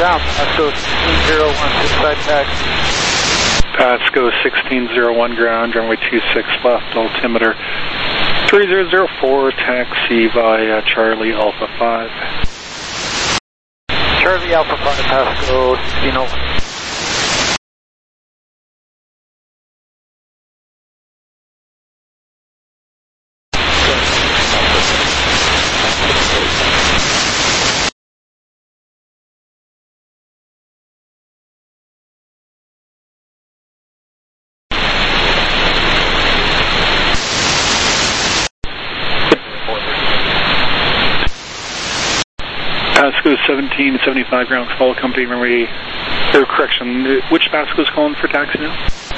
Ground, Pasco 1601, inside taxi. Pasco 1601 ground, runway 26 left, altimeter 3004, taxi via Charlie Alpha 5. Charlie Alpha 5, Pasco 1601. Pasco 1775 ground, follow company runway, or correction, which Pasco is calling for taxi now?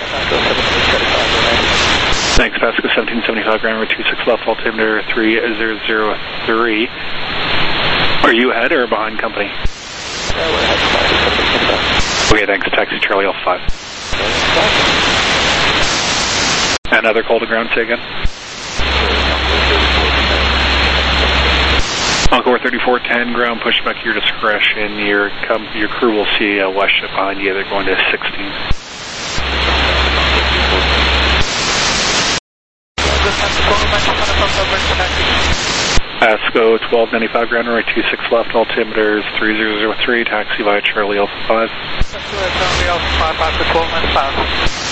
Thanks, Pasco 1775 ground, runway 26 left, altimeter 3003. Are you ahead or behind company? Okay, thanks, taxi Charlie Alpha 5. Another call to ground, say again. Encore 3410 ground, push back your discretion. Your crew will see a west ship behind you. They're going to 16. Pasco 1295 ground, runway 26 left, altimeter 3003, taxi via Charlie Alpha 5. Charlie Alpha 5, Pasco 1295.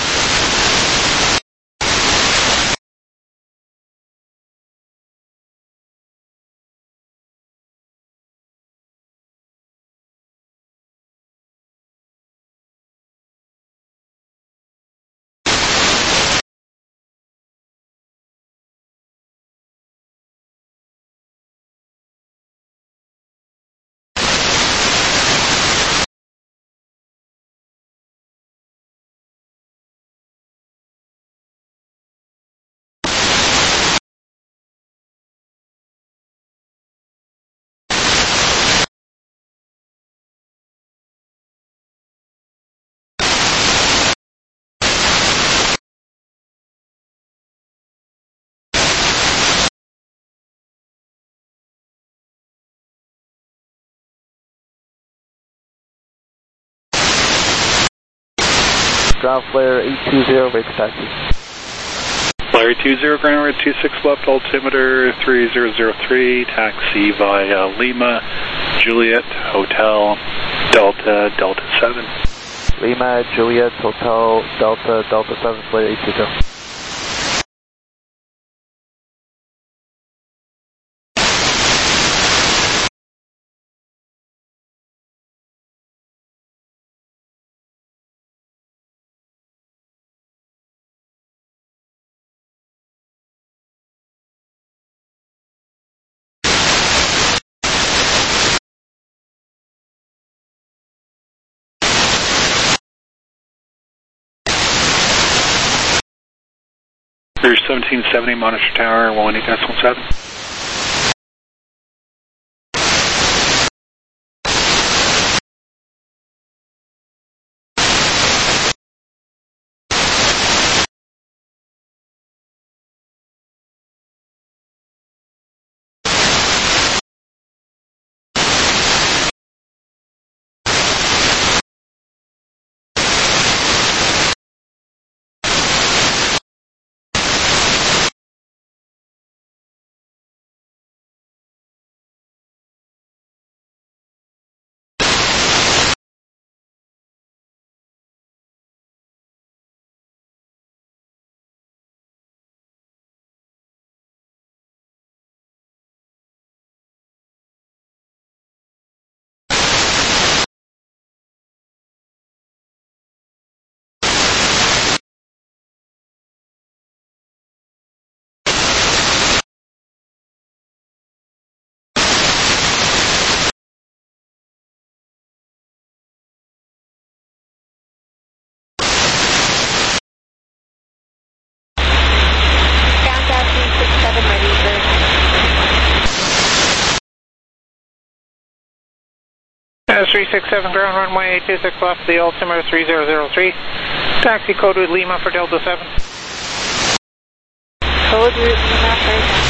Ground flare 820, wait for taxi. Flare 20, ground runway 26 left, altimeter 3003, taxi via Lima, Juliet, Hotel, Delta, Delta 7. Lima, Juliet, Hotel, Delta, Delta 7, flare 820. There's 1770 Monitor Tower, 118.7. As 367 ground runway 26 left, the altimeter 3003. Taxi code with Lima for Delta 7. Code route Lima right now.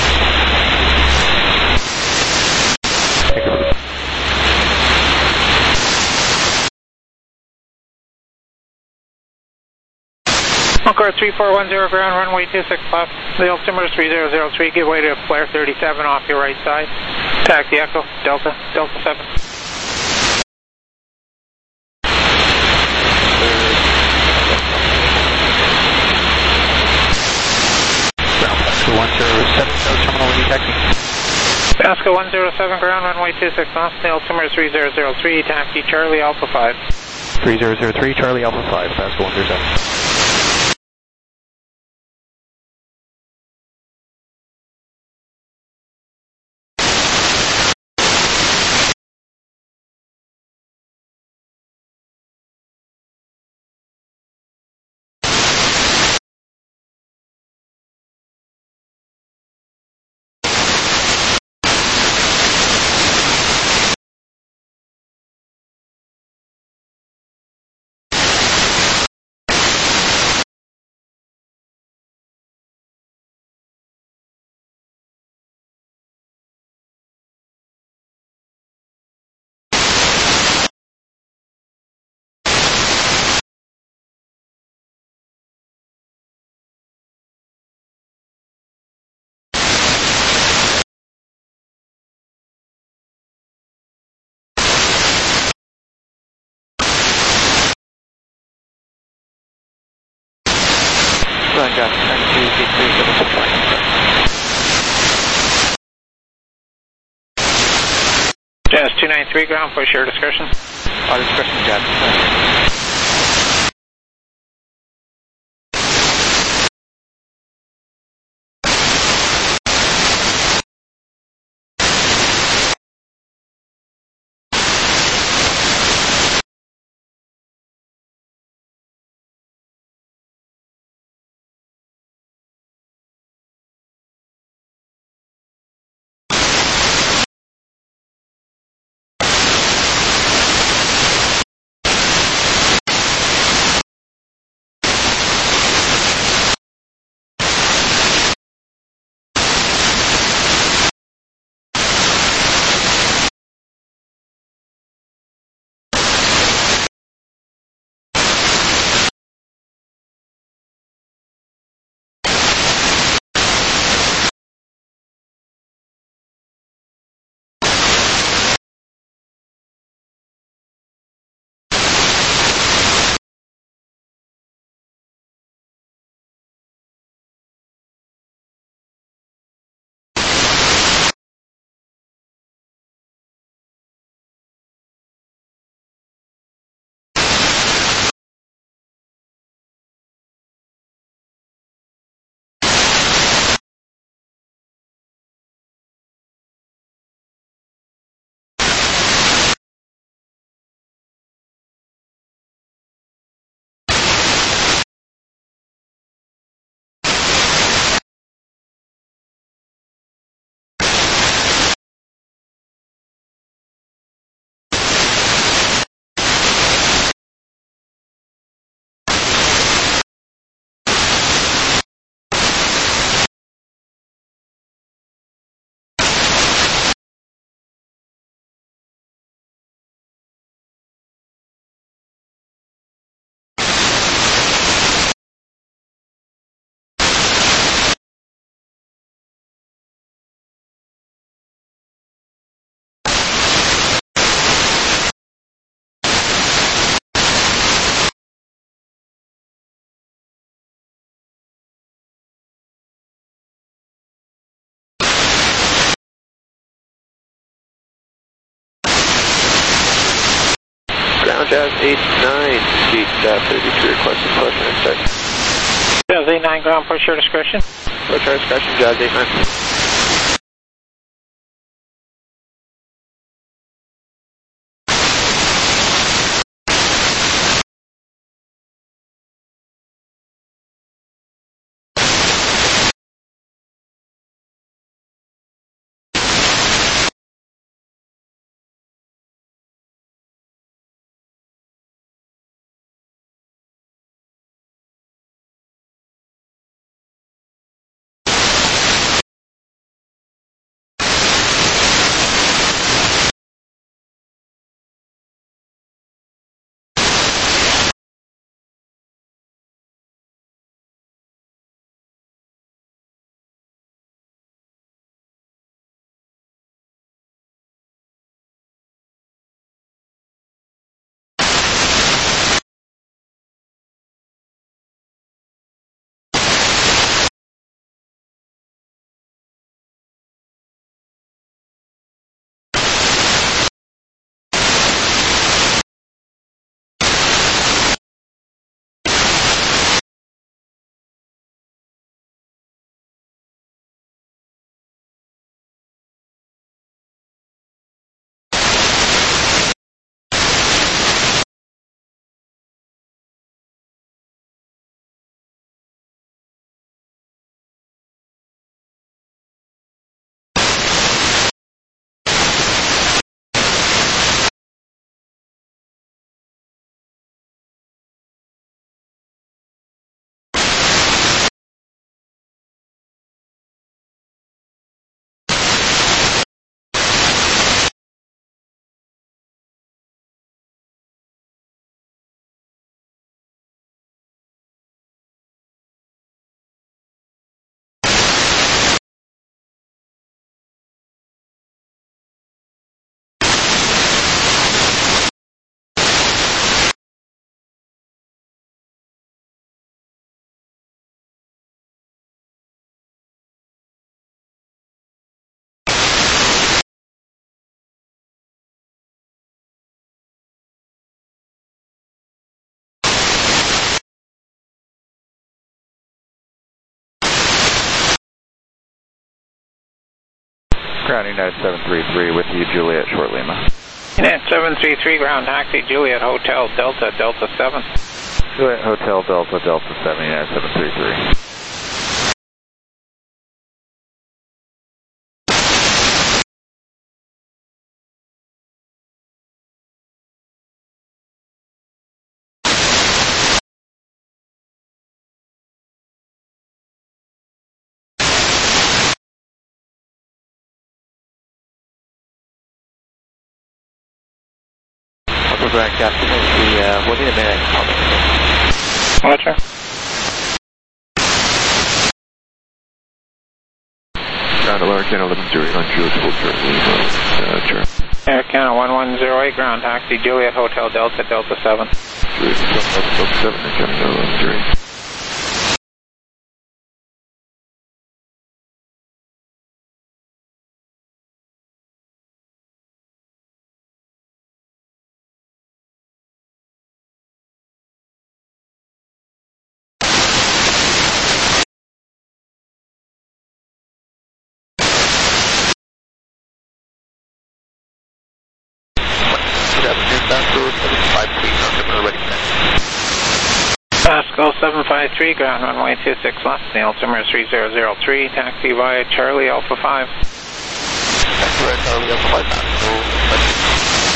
Square 3410 ground, runway 26 left. The altimeter 3003, give way to flare 37 off your right side. Taxi Echo, Delta 7. Ground Pasco 107, no terminal when you taxi. Pasco 107 ground, runway 26 left. The altimeter 3003, taxi Charlie Alpha 5. 3003, Charlie Alpha 5, Pasco 107. Run, John, 92, Jazz 293 ground, push your discretion. Auto discretion, Jazz. Ground Jazz 89, seat 33, requesting push and start. Jazz 89 ground, push your discretion. Push our discretion, Jazz 89. Ground United 733 with you, Juliet, Short Lima. United 733, ground taxi, Juliet Hotel, Delta, Delta 7. Juliet Hotel, Delta, Delta 7, United 733. Grand Captain, we'll need a minute. Roger. Ground American 1108 on Juliet Hotel, Lima, Air Canada 1108, ground taxi, Juliet Hotel, Delta, Delta 7. Juliet Hotel, Delta 7, Air Canada 1108. Pascal 753, ground runway 26 left, the altimeter 3003, taxi via Charlie Alpha 5. Taxi via Charlie Alpha 5, Pascal.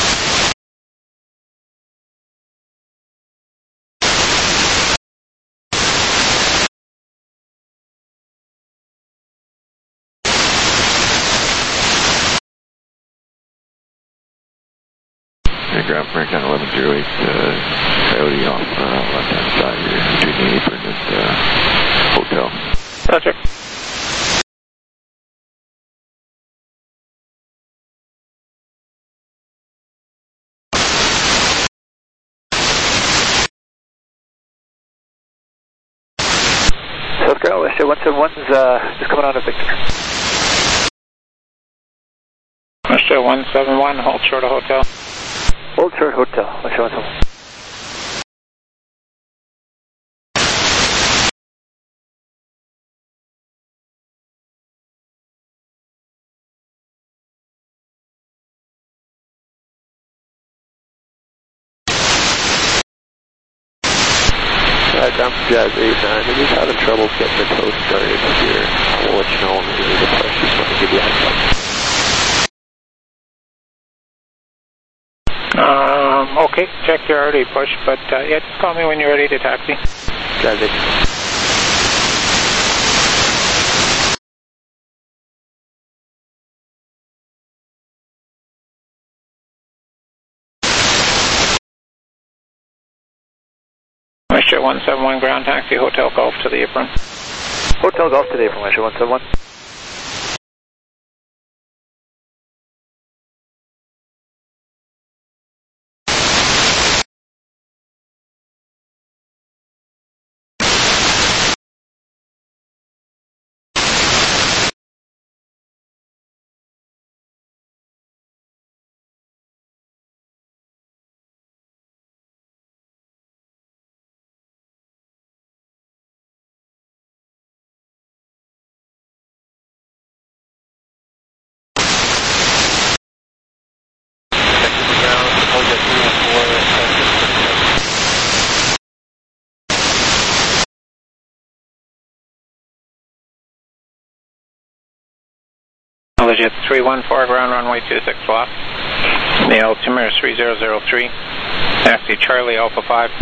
Ground American 1108, Coyote off left-hand side here, between the apron and hotel. Roger. South Carolina, West 171's just coming on to Victor. West 171, hold short of hotel. Old Short Hotel, West 171. Down from Jazz 89, we're just having trouble getting the tow started here. We'll let you know when we need to push, just want to give you a heads up. Okay, check you're already pushed, but yeah, just call me when you're ready to taxi. Jazz 89. Westshore 171, ground taxi, Hotel Golf to the apron. Hotel Golf to the apron, Westshore 171. Legit 314, ground runway 26 left. The altimeter 3003. Taxi Charlie Alpha 5.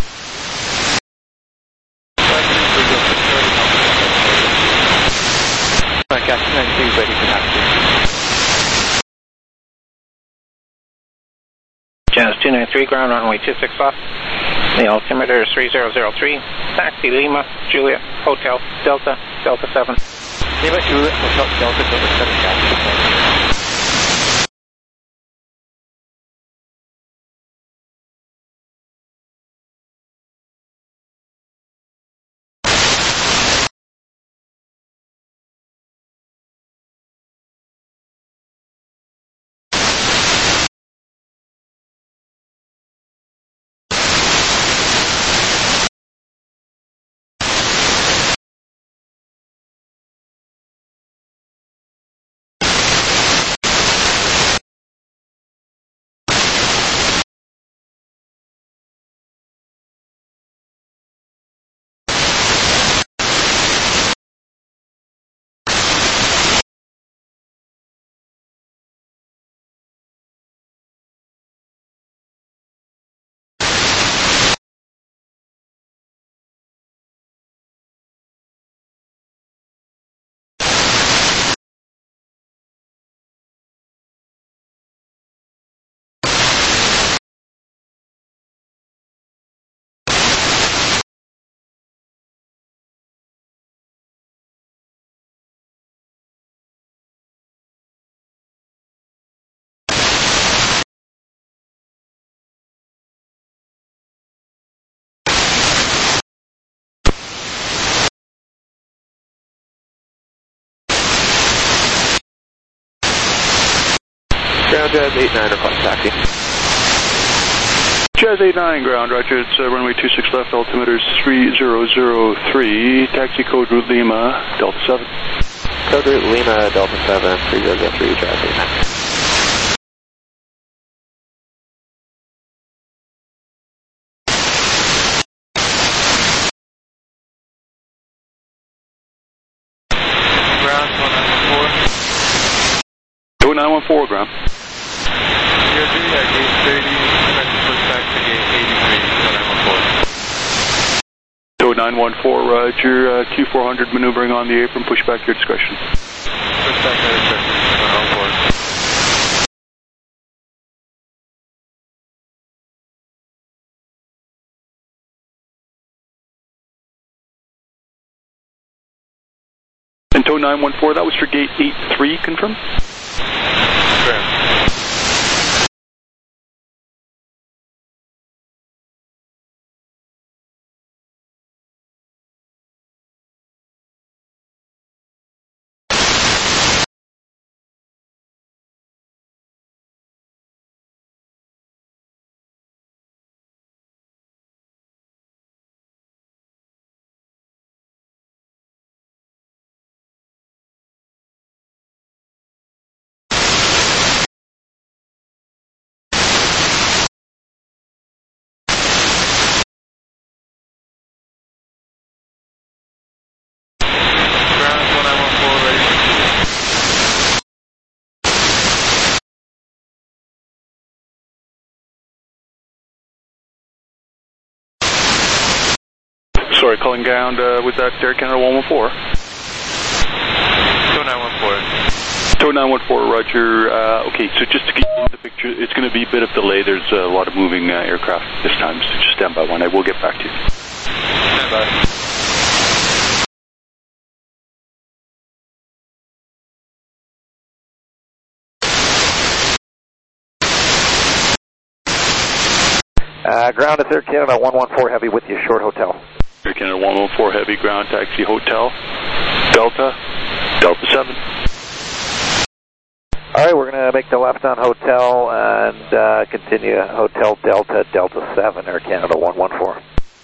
Captain 92, ready for taxi. Jazz 293, ground runway 26 left. The altimeter is 3003. Taxi Lima, Juliet, Hotel, Delta, Delta 7. Lima, Juliet, Hotel, Delta, Delta 7, taxi. Ground Jazz 89, request taxi. Jazz 89, ground, roger, it's runway 26 left, altimeter 3003, taxi code route Lima, Delta 7. Code route Lima, Delta 7, 3003, Jazz 89. Ground 1914. 914, ground. You're doing at gate 30, expect to push back to gate 83, 914. 914, roger, Q400 maneuvering on the apron, push back your discretion. Push back to discretion, 914. And tow 914, that was for gate 83, confirm? Correct. Sorry, calling ground with that Air Canada 114. Tow 914. Tow 914, roger. Okay, so just to keep the picture, it's going to be a bit of delay. There's a lot of moving aircraft this time, so just stand by one. I will get back to you. Stand by. Ground at Air Canada 114 Heavy with you, short hotel. Air Canada 114 Heavy, ground taxi hotel, Delta 7. All right, we're going to make the left on hotel and continue Hotel Delta 7, Air Canada 114.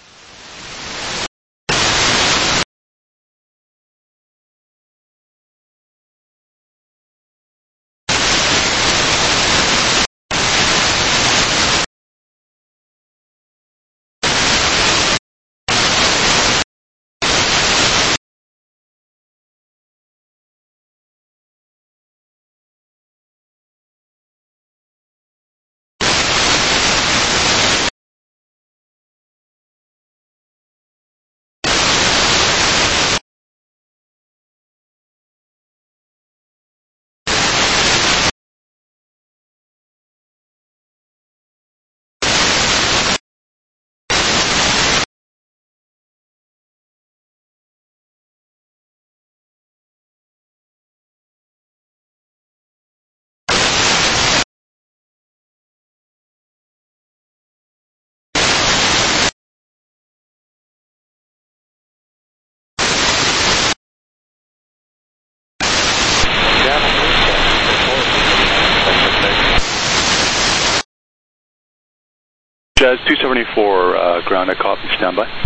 Jazz 274, ground, I copy, stand by.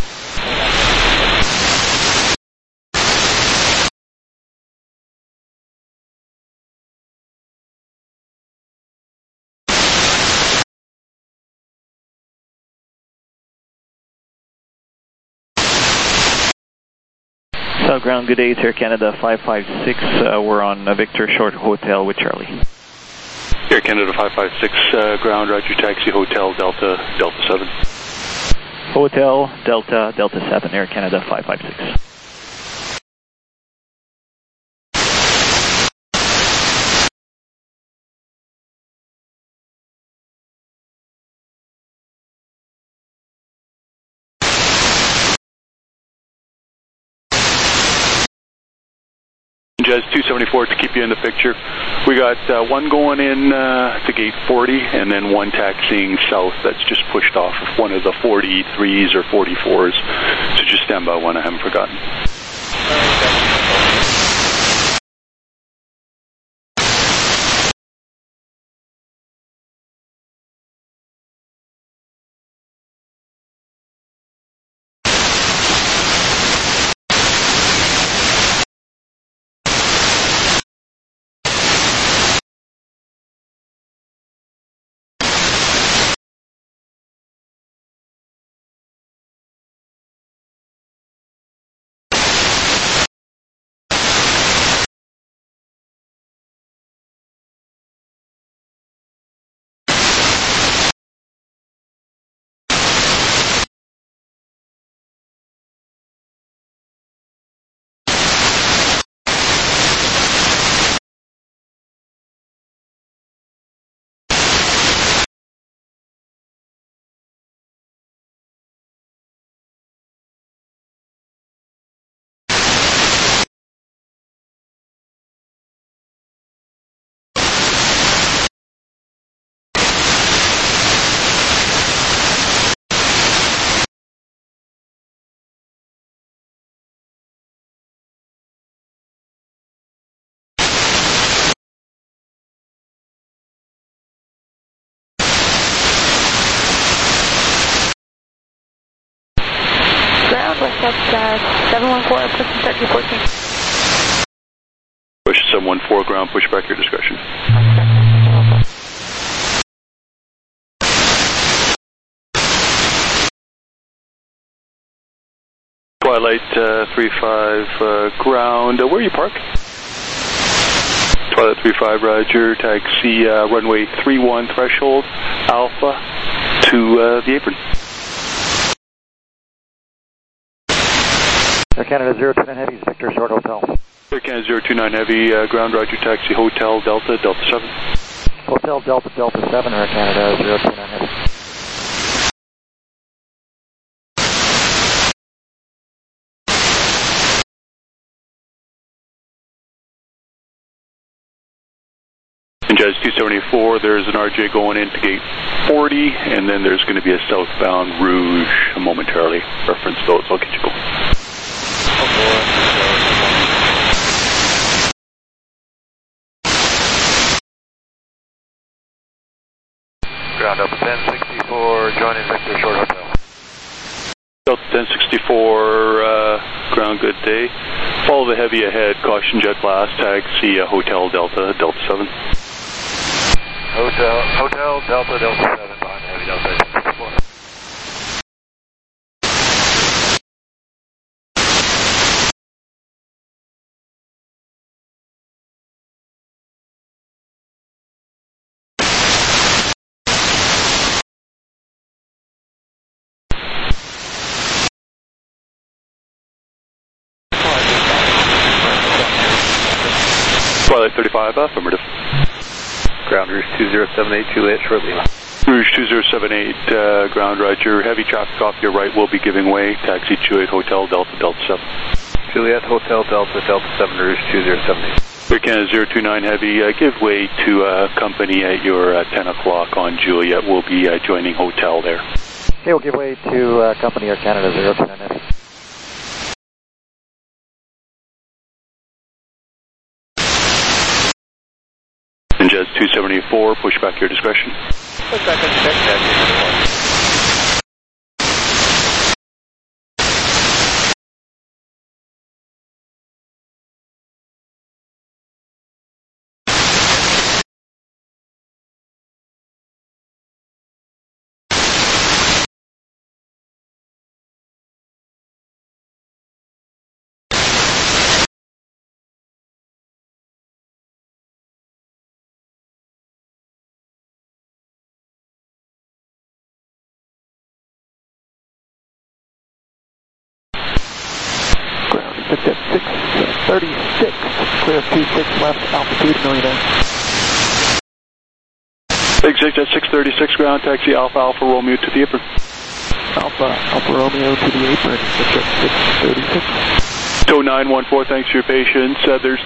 South ground, good day, it's Air Canada 556. We're on Victor Short Hotel with Charlie. Air Canada 556, ground, roger, taxi hotel Delta 7. Hotel Delta 7, Air Canada 556. Jazz 274 to keep you in the picture. We got one going in to gate 40 and then one taxiing south that's just pushed off of one of the 43s or 44s. So just stand by one, I haven't forgotten. That's 714, pushing start 214. Push 714 ground, push back your discretion. Twilight 35 ground, where are you parked? Twilight 35, roger, taxi runway 31 threshold, Alpha to the apron. Air Canada 029 Heavy, Victor Short Hotel. Air Canada 029 Heavy, ground, roger, taxi Hotel Delta, Delta 7. Hotel Delta, Delta 7, Air Canada 029 Heavy. In Jazz 274, there's an RJ going into gate 40, and then there's going to be a southbound Rouge momentarily. Reference those, I'll get you going. Ground up 1064, joining Victor Short Hotel. Delta 1064, ground, good day. Follow the heavy ahead, caution jet blast, taxi Hotel Delta, Delta 7. Hotel Delta, Delta 7, behind heavy Delta 1064. Twilight 35, affirmative. Ground Rouge 2078, Juliet, short Lima. Rouge 2078, ground, roger. Heavy traffic off your right will be giving way. Taxi Juliet Hotel Delta, Delta 7. Juliet Hotel Delta, Delta 7, Rouge 2078. Air Canada 029 Heavy, give way to company at your 10 o'clock on Juliet. We'll be joining hotel there. Okay, we'll give way to company Air Canada 029 Heavy. In Jazz 274, push back your discretion. Push back on check, Ground 636, clear 26 left, altitude Millionaire. Big 6 at 636, ground, taxi Alpha Romeo to the apron. Alpha Romeo to the apron, 636. Tow 914, thanks for your patience. There's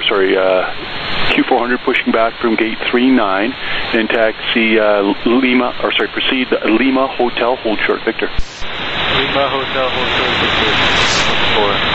Q400 pushing back from gate 39, and taxi proceed Lima Hotel, hold short, Victor. Lima Hotel, hold short, Victor. 4.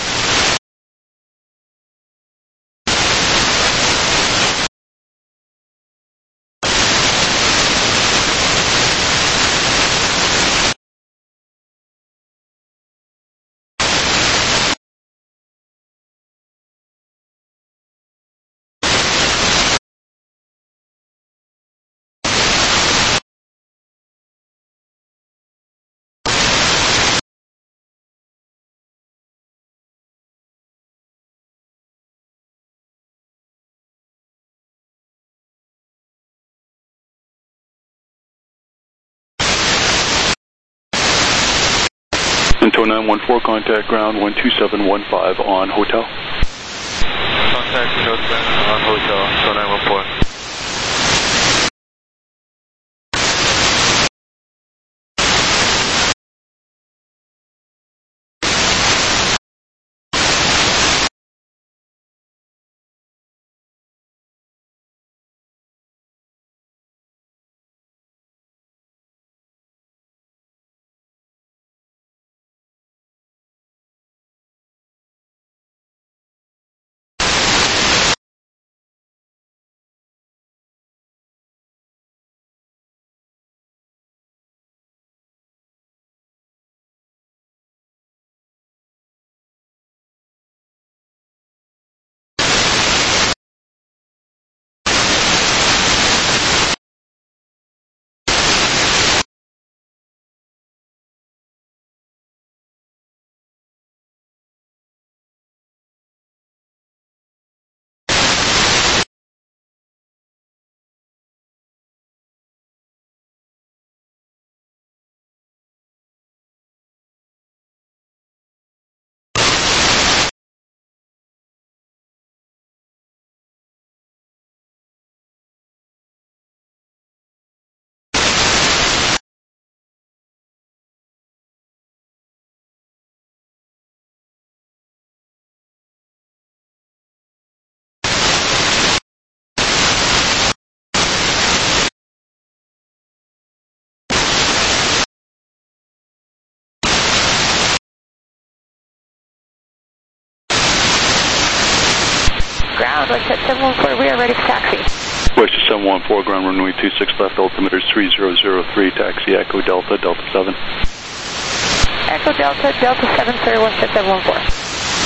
Tow 914, contact ground 12715 on hotel. Contact Hotel on hotel, Tow 914. ground, Westjet 714, we are ready for taxi. Westjet 714, ground runway 26 left, altimeter is 3003, taxi Echo Delta, Delta 7. Echo Delta, Delta 7, sir, Westjet 714.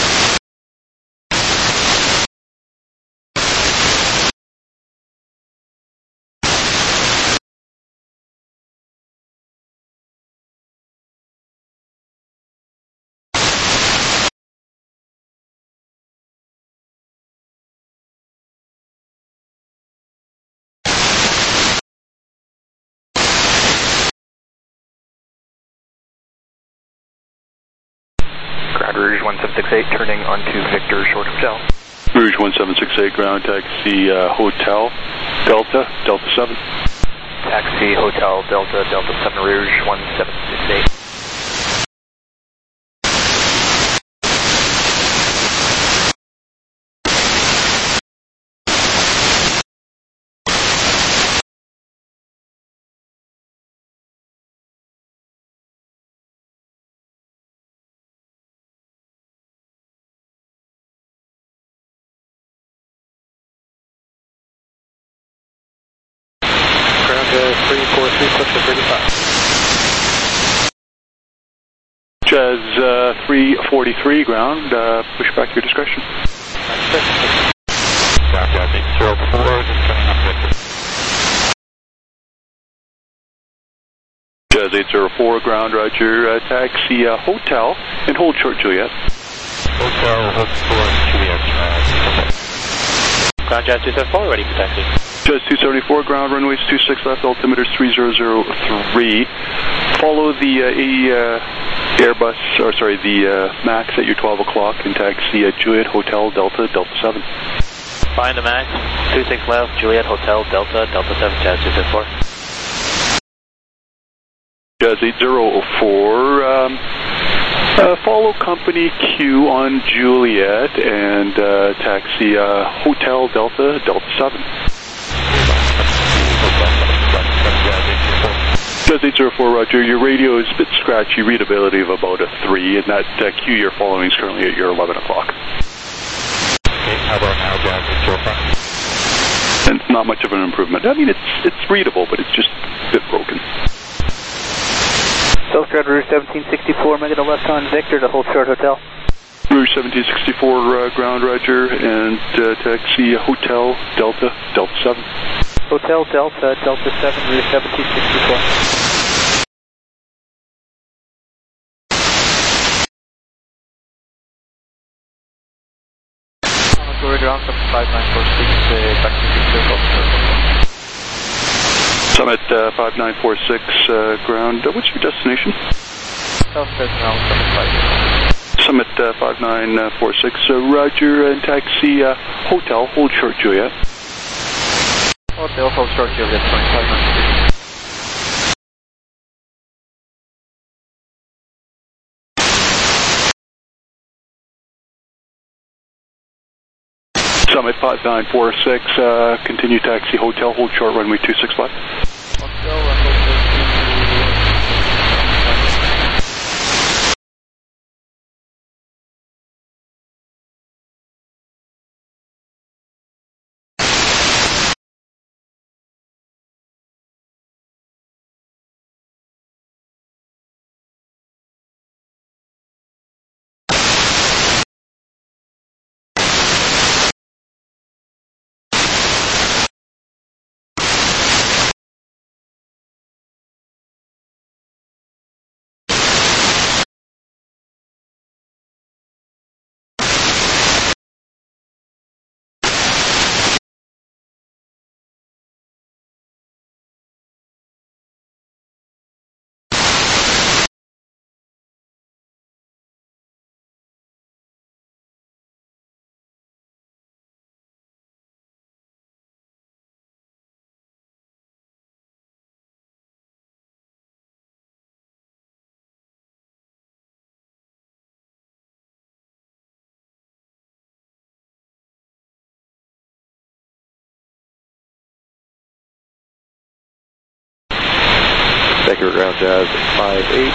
Rouge 1768 turning onto Victor Short Hotel. Rouge 1768 ground taxi Hotel Delta, Delta 7. Taxi Hotel Delta, Delta 7 Rouge 1768. Jazz 343 ground, push back your discretion. Jazz 804, just turning on Victor. Jazz 804 ground, roger, taxi Hotel and hold short Juliet. Hotel, hold short Juliet. Ground Jazz 274, ready for taxi. Jazz 274 ground, runways 26 left, altimeter is 3003. Follow the Airbus, or sorry, the MAX at your 12 o'clock and taxi at Juliet Hotel Delta, Delta 7. Find the MAX, 26 left, Juliet Hotel Delta, Delta 7, Jazz 274. Jazz 804, follow company Q on Juliet and taxi Hotel Delta, Delta 7. Jazz 804, roger, your radio is a bit scratchy, readability of about a 3, and that Q you're following is currently at your 11 o'clock. Okay, how about now, Jazz 805? And it's not much of an improvement. I mean, it's readable, but it's just a bit broken. South Ground Rouge 1764, make it a left on Victor to hold short Hotel. Rouge 1764 ground, roger, and taxi Hotel Delta, Delta 7. Hotel Delta, Delta 7, Rouge 1764. Ground 5946, back to Victor. Summit 5946 ground, what's your destination? South Ground 756. Summit 5946, roger, and taxi Hotel, hold short Juliet. Hotel, hold short Juliet, 2593. Summit 5946, continue taxi Hotel, hold short runway 26 left. Hotel, runway 26. Becker ground Jazz 58,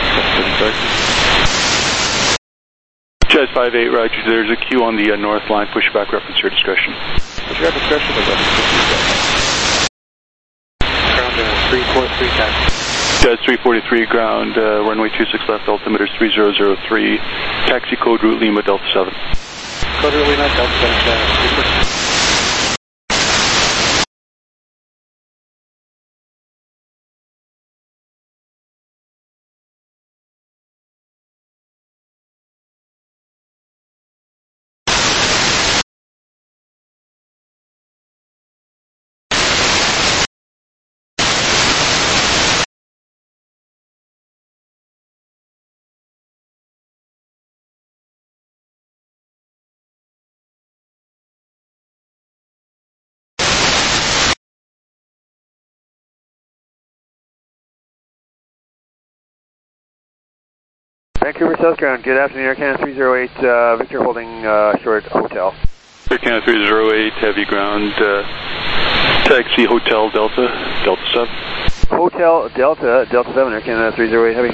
Jazz 58, roger, there's a queue on the north line, push back reference your discretion. At your discretion, the rest of Ground 343 taxi. Jazz 343 ground, runway 26 left, altimeter 3003, taxi code route Lima Delta 7. Code route Lima Delta 7. Vancouver South Ground, good afternoon, Air Canada 308, Victor holding short hotel. Air Canada 308, heavy ground, taxi Hotel Delta, Delta 7. Hotel Delta, Delta 7, Air Canada 308, heavy.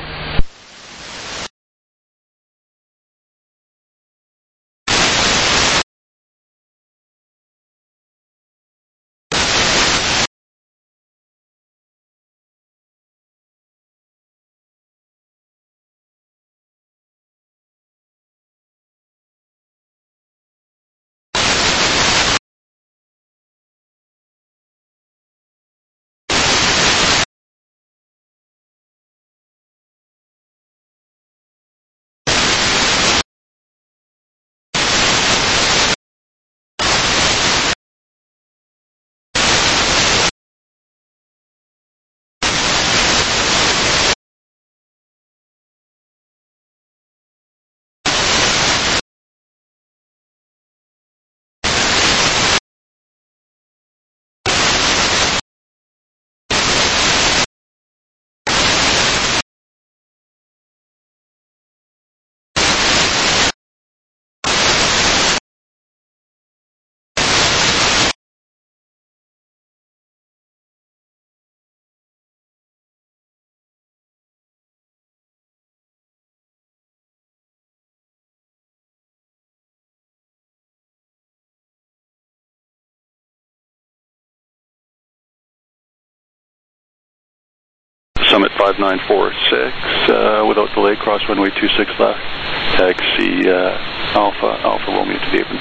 Summit 5946, without delay, cross runway 26 left, taxi Alpha Romeo to the apron.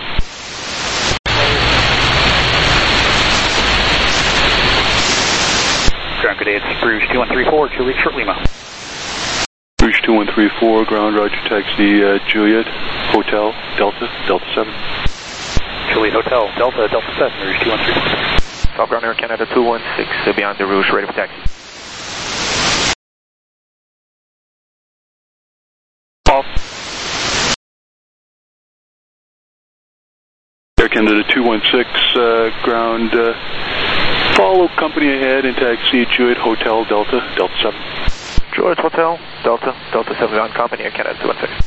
Ground good day, it's Rouge 2134, Juliet short Lima. Rouge 2134, ground roger, taxi Juliet, Hotel, Delta, Delta 7. Juliet Hotel, Delta, Delta 7, Rouge 2134. South Ground Air Canada 216, beyond the Rouge, ready for taxi. Air Canada 216, ground, follow company ahead and taxi Juliet Hotel Delta, Delta 7. Juliet Hotel, Delta, Delta 7 on company, Air Canada 216.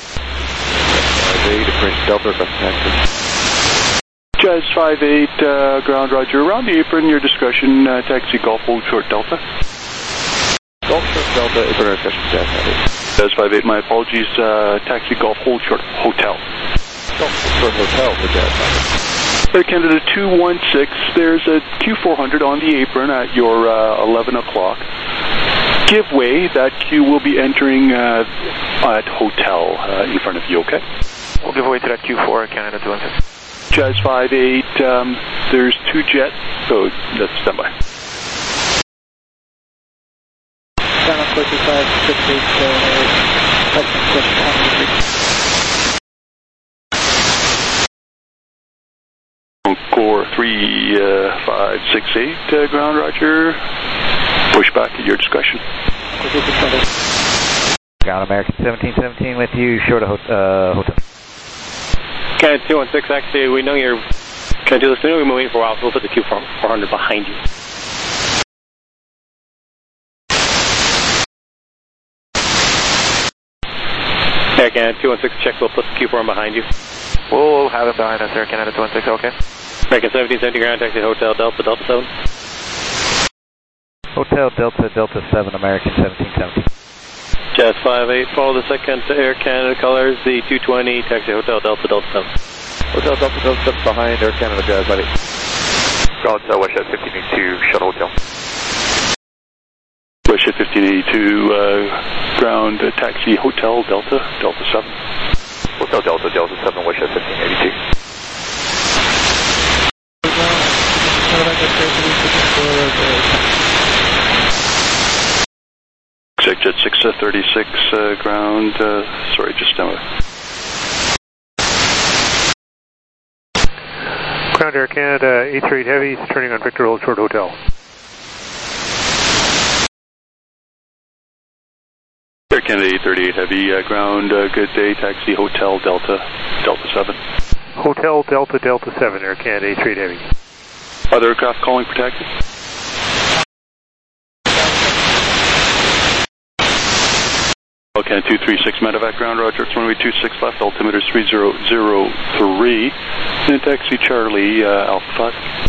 58, approach Delta, best taxi. Jazz 58, ground roger, around the apron, your discretion, taxi Golf Hold Short Delta. Golf Short Delta, apron our session, Jazz 58. Jazz 58, my apologies, taxi Golf Hold Short Hotel. Golf Short Hotel for Jazz 58. Air Canada 216, there's a Q400 on the apron at your 11 o'clock. Give way, that queue will be entering at Hotel in front of you, okay? We'll give way to that Q4, Canada 216. Jazz 58, there's two jets, so that's standby. Down on 4568, Core 3568, ground roger. Push back at your discretion. Ground American 1717 with you, short of hotel. Canada 216, actually, we know you're going to do this. We know we've been waiting for a while, so we'll put the Q400 behind you. Air Canada 216, check, we'll put the Q400 behind you. We'll have it behind us, Air Canada 216, okay? American 1770 ground, taxi Hotel Delta, Delta 7. Hotel Delta, Delta 7, American 1770. Jazz 58, follow the second Air Canada colors, the 220, taxi Hotel Delta, Delta 7. Hotel Delta Delta 7 behind Air Canada Jazz, buddy. Delta, Westside 1582, shuttle hotel. Westside 1582, ground taxi Hotel Delta, Delta 7. Hotel Delta, Delta 7, Westside 1582. Jet 636, ground, sorry, just now. Ground Air Canada 838 Heavy, turning on Victor Old Short Hotel. Air Canada 838 Heavy, ground, good day, taxi Hotel Delta, Delta 7. Hotel Delta Delta 7, Air Canada 838 Heavy. Other aircraft calling for taxi? Canada 236 Medevac, ground, roger, it's runway 26 left, altimeter is 3003, and taxi Charlie, Alpha 5.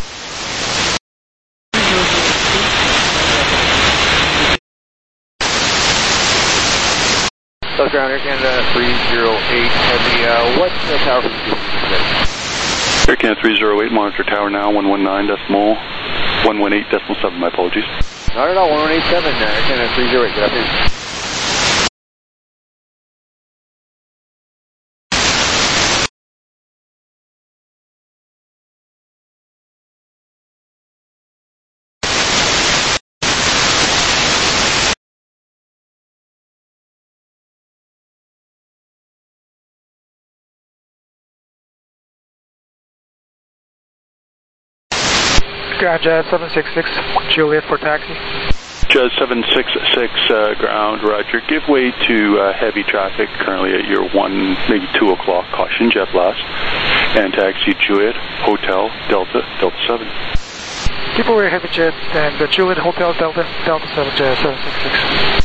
South Ground Air Canada 308 Heavy, what's the tower for the Air Canada 308, monitor tower now, 118.7, my apologies. Not at all, 1187, Air Canada 308, good afternoon. Ground Jazz 766, Juliet for taxi. Jazz 766, ground, roger. Give way to heavy traffic currently at your 1, maybe 2 o'clock. Caution, jet blast. And taxi Juliet, Hotel, Delta, Delta 7. Keep away heavy jet and the Juliet Hotel Delta, Delta 7 Jazz 766.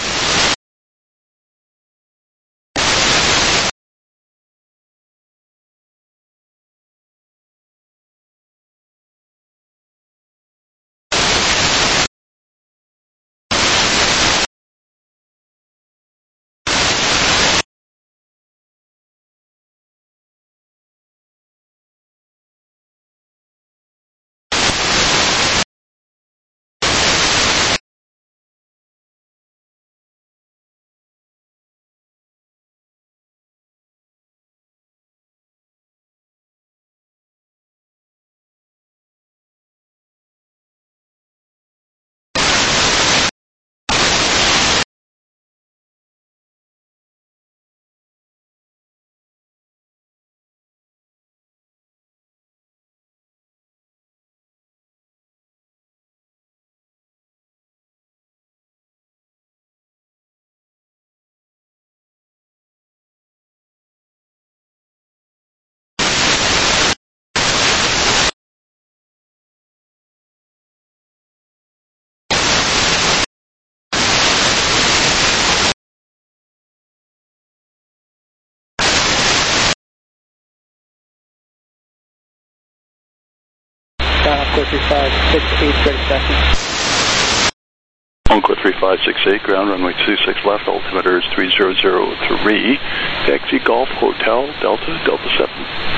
Encore 3568, ready taxi. Encore 3568, ground, runway 26 left, altimeter is 3003, taxi Golf Hotel, Delta, Delta 7.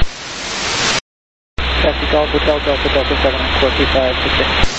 Taxi Golf Hotel, Delta, Delta 7, Encore 3568.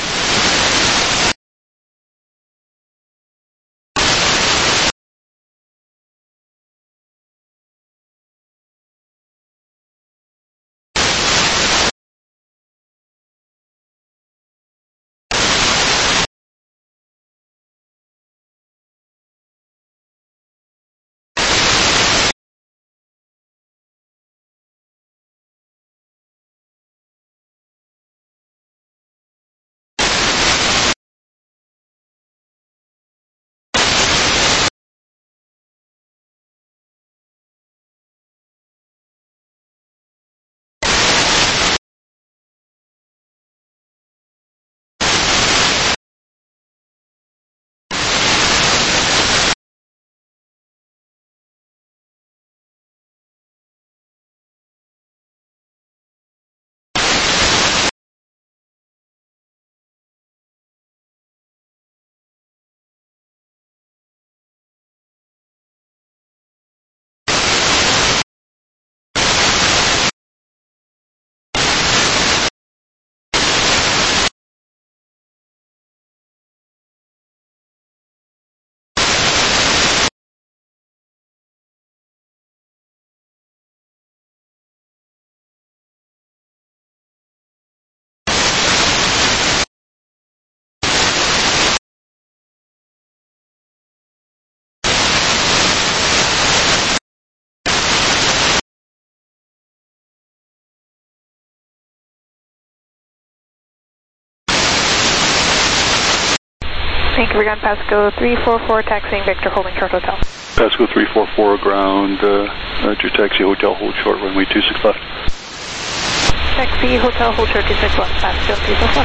Thank you. We're on Pasco 344, taxiing Victor, holding short hotel. Pasco 344 ground, Roger, taxi hotel, hold short, runway 26 left. Taxi hotel, hold short 26 left, Pasco 344.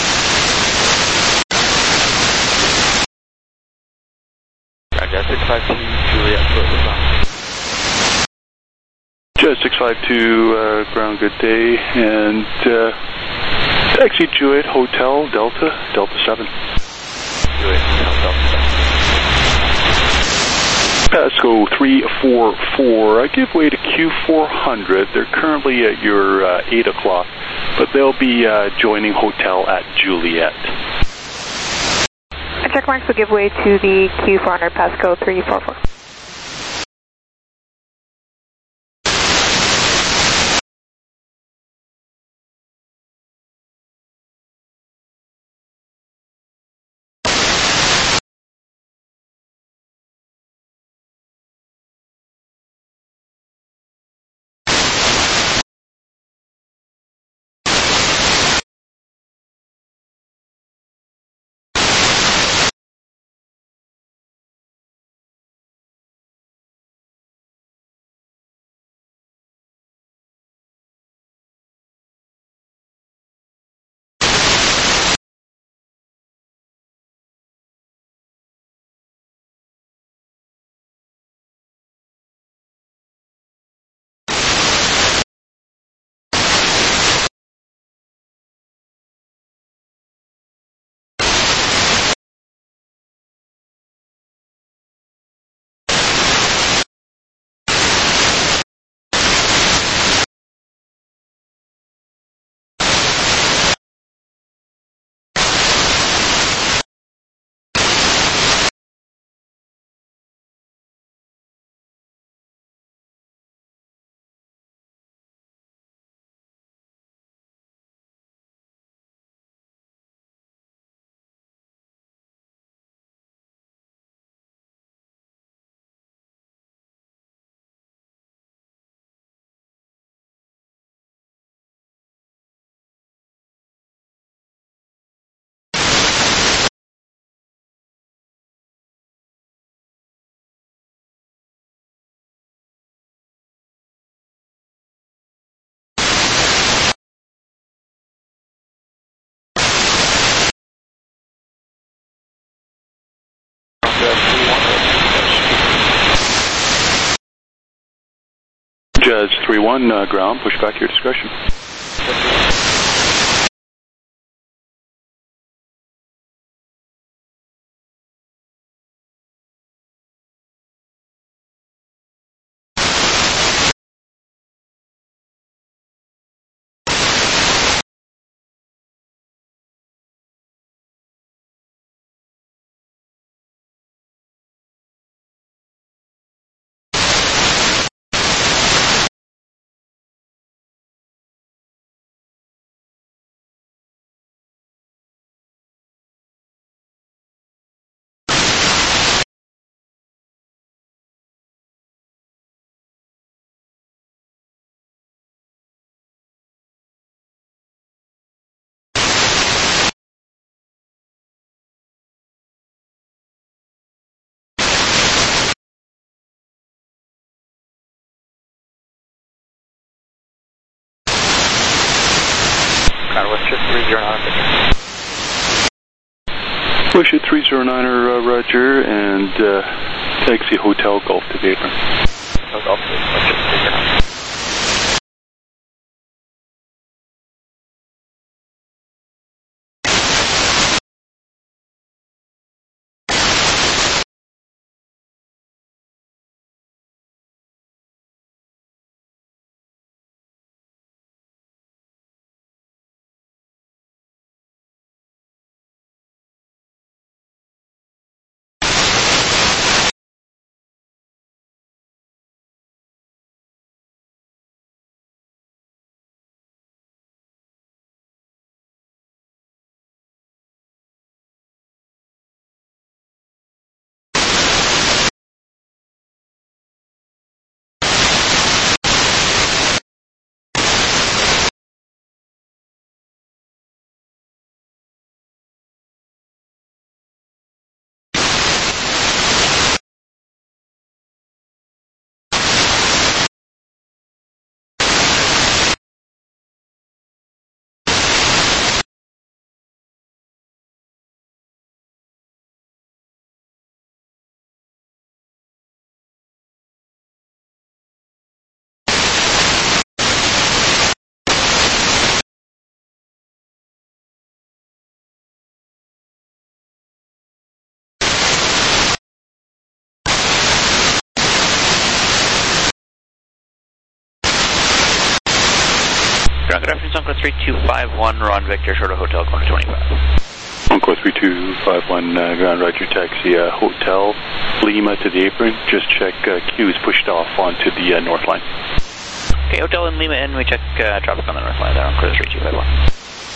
Roger, 652 Juliet, foot was on. Jazz 652, ground, good day, and taxi Juliet Hotel, Delta 7. Juliet Hotel, Delta 7. Pasco 344, I give way to Q400. They're currently at your 8 o'clock, but they'll be joining hotel at Juliet. Check marks will give way to the Q400 Pasco 344. Jazz 31, ground, push back your discretion. What's your 309? Push it 309er, Roger, and taxi hotel Gulf to the apron. Gulf to the apron. Good afternoon, Encore 3251, Ron Victor, short of Hotel, corner 25. Encore 3251, ground roger, taxi Hotel Lima to the apron. Just check queues pushed off onto the north line. Okay, Hotel in Lima, and we check traffic on the north line there, Encore 3251.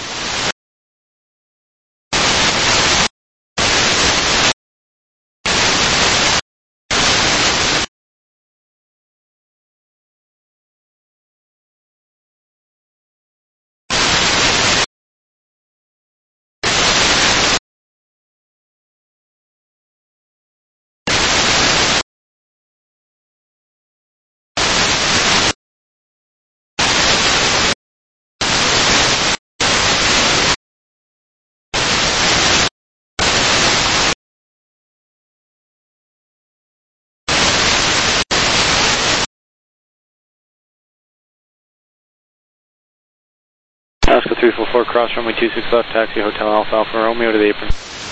Alaska 344, cross runway 26 left, taxi Hotel Alpha Alpha Romeo to the apron.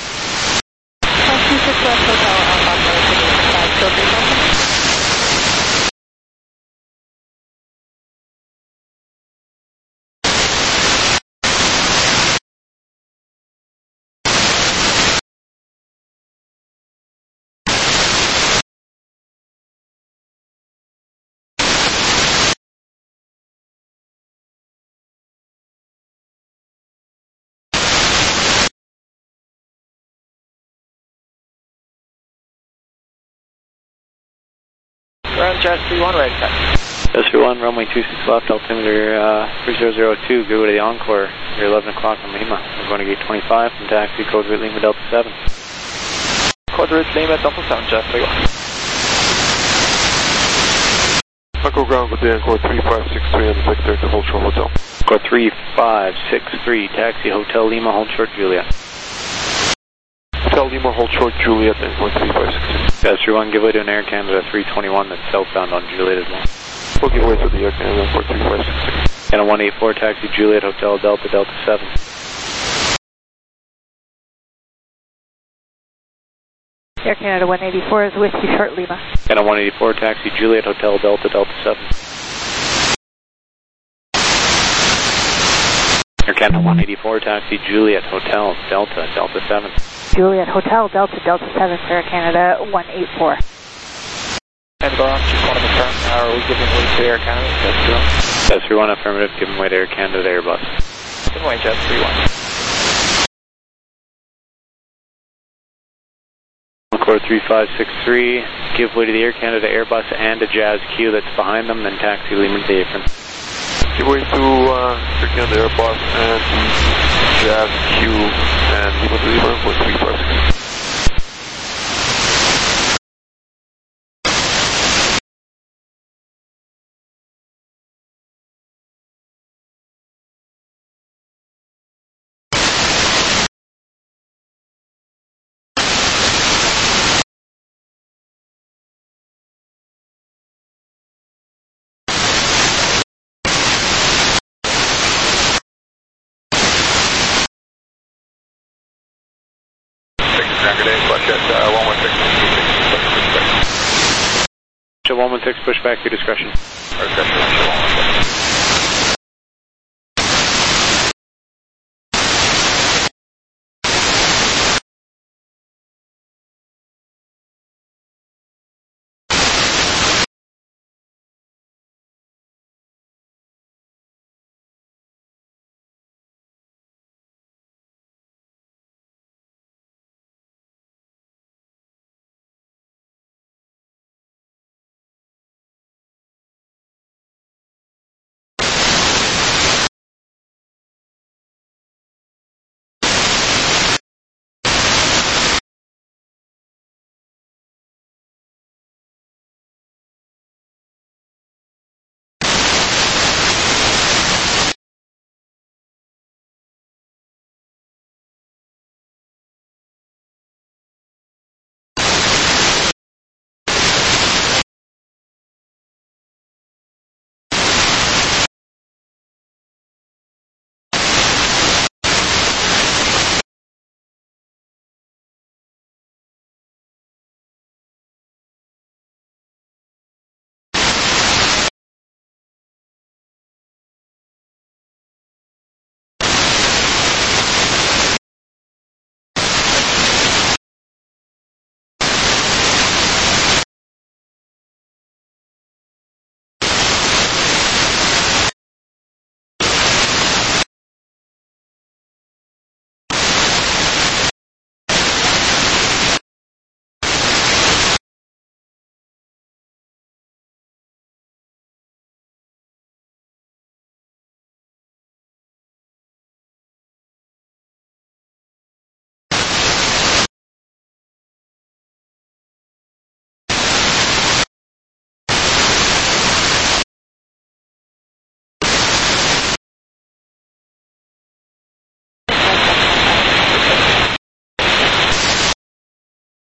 26 left, Hotel Alpha Alpha to the apron. Still 3,000. Ground Jazz 31, right side. Jazz 31, runway 26 left, altimeter 3002, good way to the Encore. You're 11 o'clock on Lima. We're going to gate 25 from taxi, code route Lima Delta 7. Code route Lima Delta 7, Jazz 31. Echo ground with the Encore 3563 and Victor to hold short Hotel. Encore 3563, taxi Hotel Lima, hold short Juliet. Hotel Lima, hold short Juliet, Encore 3563. Jazz 31, give way to an Air Canada 321 that's southbound on Juliet as well. We'll give way to the Air Canada Encore 3563. And a 184, taxi Juliet, Hotel Delta Delta 7. Air Canada 184 is with you, short Lima. And a 184, taxi Juliet, Hotel Delta Delta 7. Air Canada 184, taxi Juliet, Hotel Delta Delta 7. Juliet Hotel Delta Delta 7, Air Canada 184. And Laurent, just want to confirm, are we giving way to Air Canada? Jazz 31, affirmative, giving way to Air Canada Airbus. Giving way, Jazz 31. Encore 3563, give way to the Air Canada Airbus and a Jazz Q that's behind them, then taxi Lima to the apron. Give way to Air Canada Airbus and Jazz Q and Lima to the apron for 3563. Show 116, push back your discretion.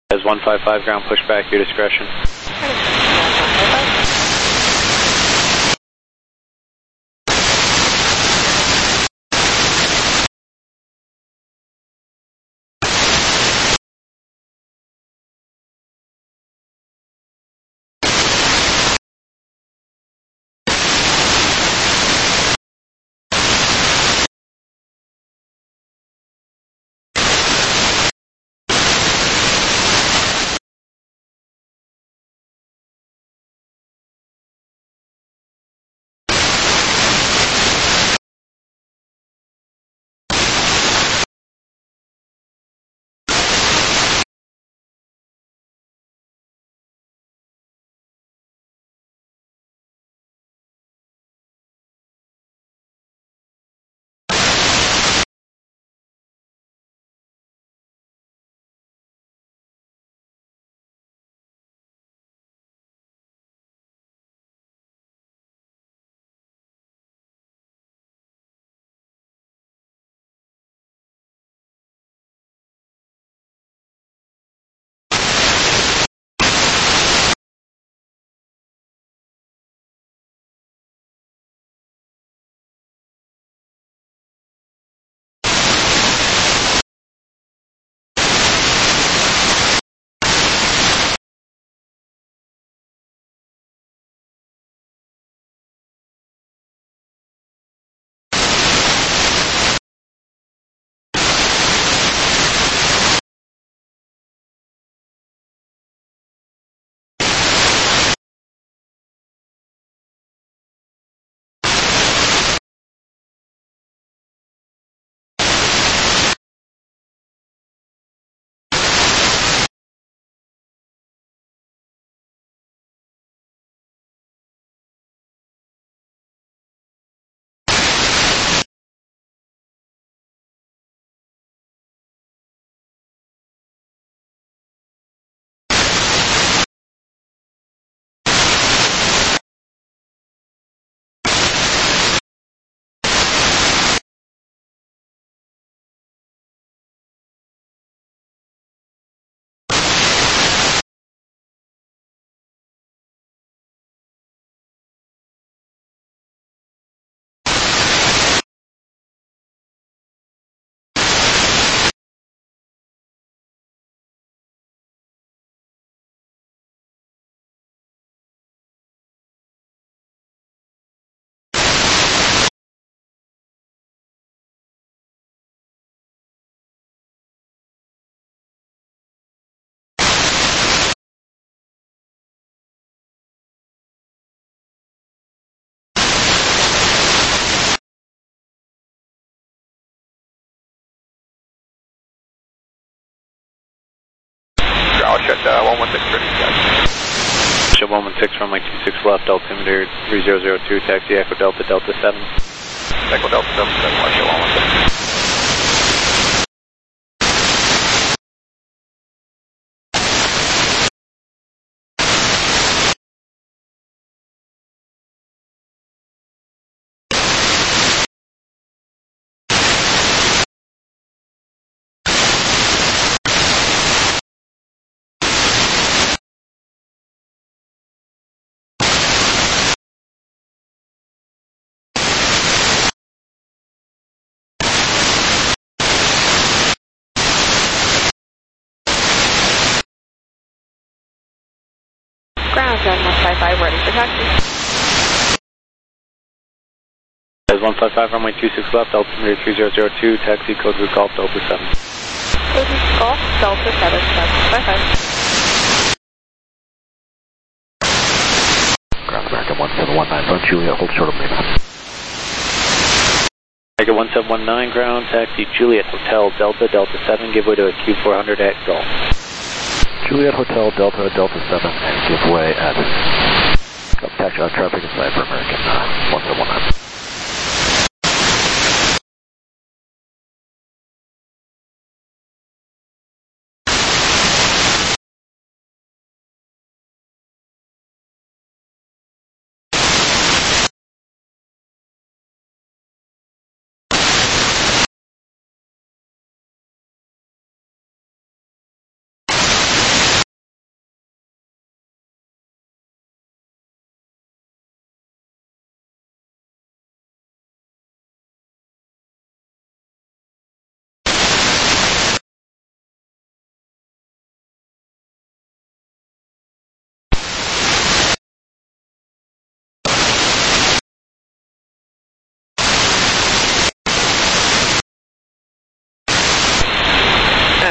As 155 ground, push back, your discretion. Shut 116 ready, guys. Shut 116, runway 26 left, altimeter 3002, taxi Echo Delta, Delta 7. Echo Delta 7, shut 116. Ground 155 ready for taxi. As 155, runway 26 left, altimeter 3002, taxi code route Golf, Delta 7. Code route Golf, Delta 7, 755. Ground American 1719 from Juliet, hold short of Lima. American 1719, ground, taxi Juliet Hotel, Delta, Delta 7, give way to a Q400 at Golf. Juliet Hotel, Delta, Delta 7, and give way at taxi traffic inside for American 1719.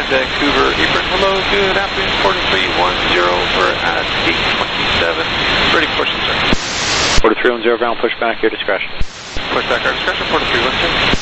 Vancouver apron. Hello, good afternoon, 4310 for at 827. Ready for pushing, sir. 4310 ground, push back, your discretion. Push back, our discretion, 4310.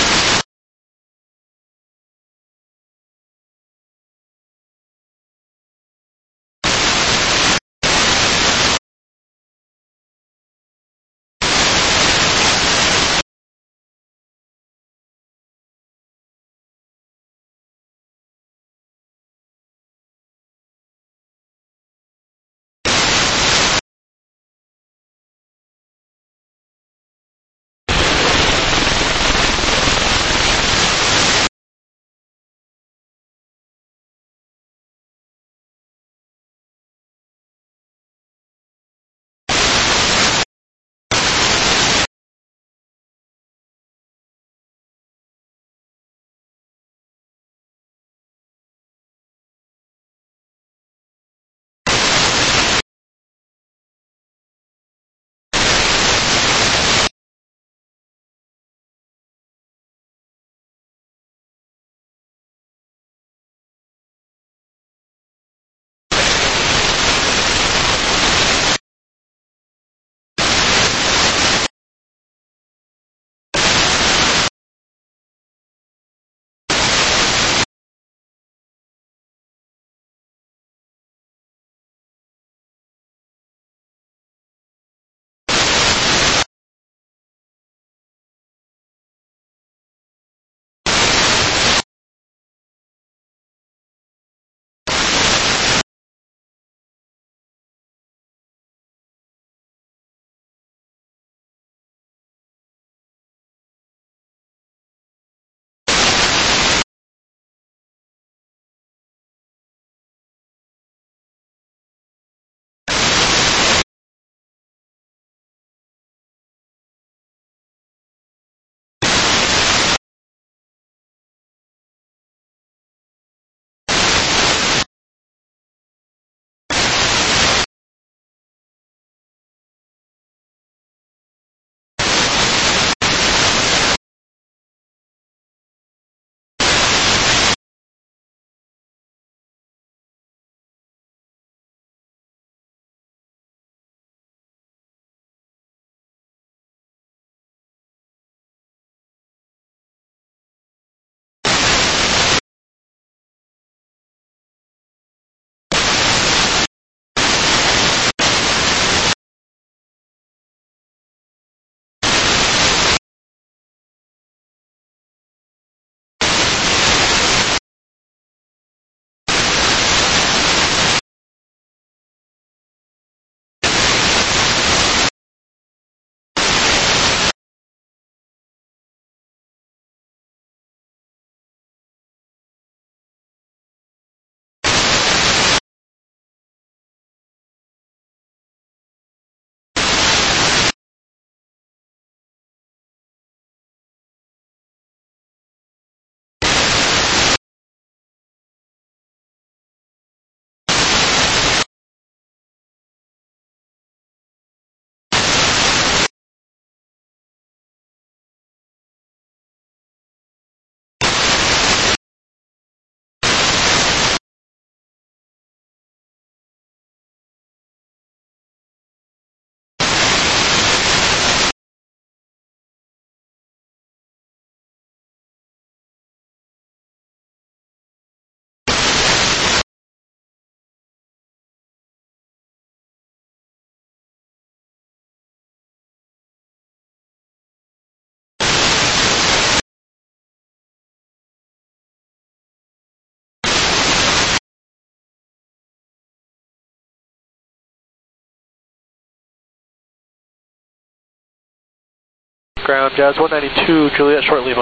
Ground, Jazz 192, Juliet, short Lima.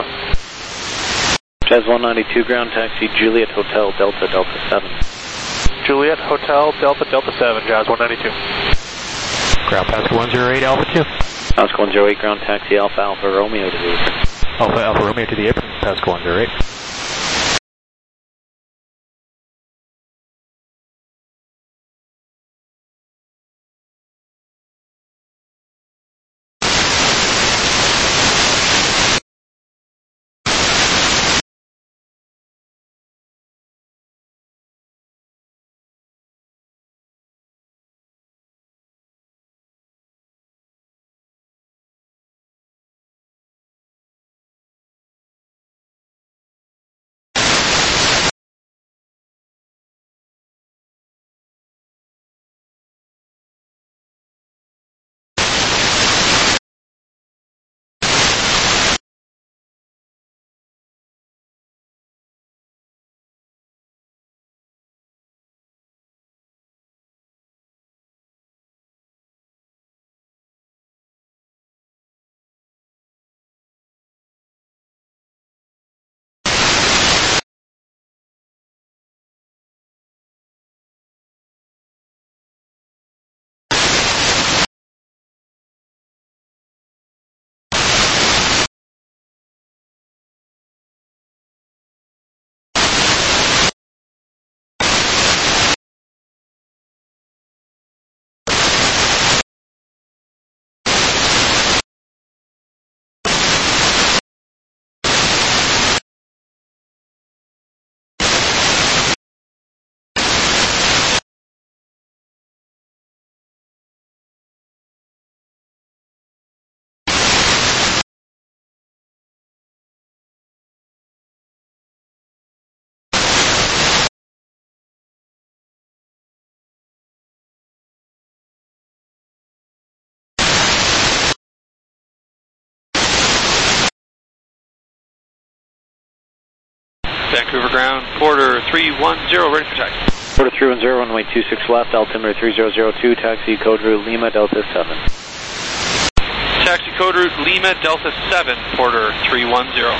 Jazz 192, ground taxi, Juliet Hotel, Delta, Delta 7. Juliet Hotel, Delta, Delta 7, Jazz 192. Ground Pascal 108, Alpha 2. Pascal 108, ground taxi, Alpha, Alpha, Romeo to the apron. Alpha, Alpha, Romeo to the apron, Pascal 108. Vancouver ground, Porter 310, ready for taxi. Porter 310, runway 26 left, altimeter 3002, taxi code route Lima Delta 7. Taxi code route Lima Delta 7, Porter 310.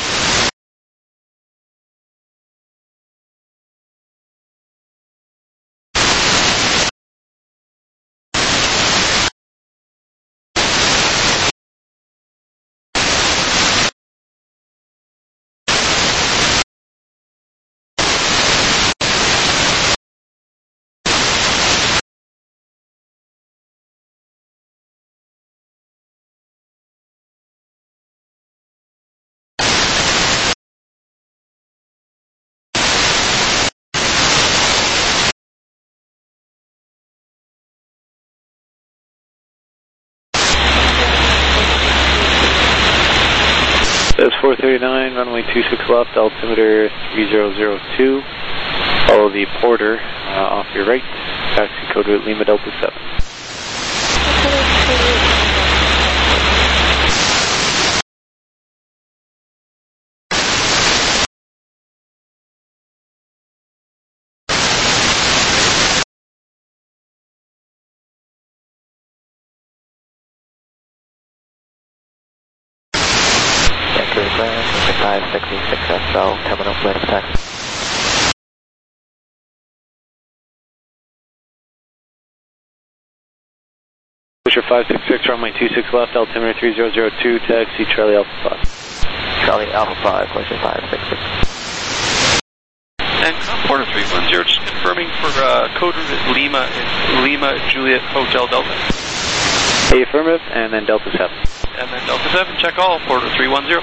That's 439, runway 26 left, altimeter 3002. Follow the Porter off your right, taxi code route Lima Delta 7. Vancouver ground, 566 SL, terminal ready for taxi. Fisher 566, runway 26 left, altimeter 3002, taxi Charlie Alpha 5. Charlie Alpha 5, question 566. And Porter 310, just confirming for code route Lima, Lima Juliet Hotel Delta. A affirmative, and then Delta 7. And then Delta 7, check all, Porter 310.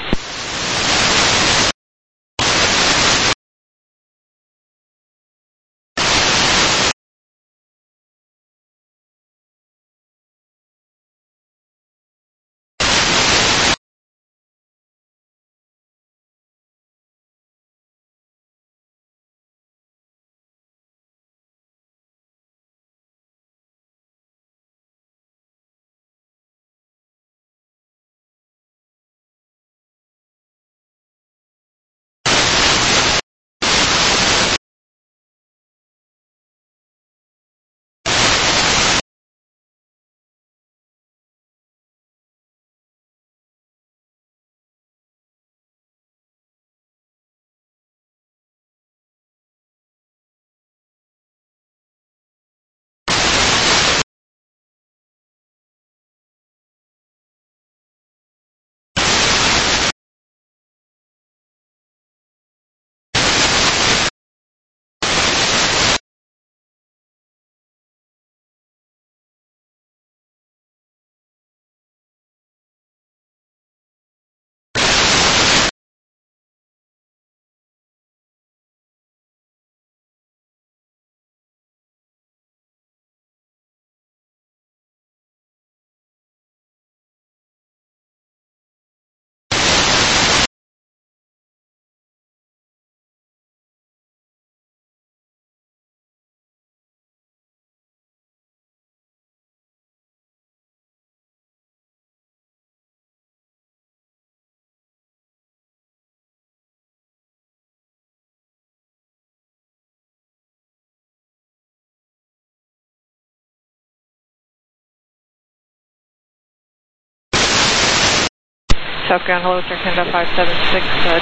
South ground, hello, Sir Canada 576,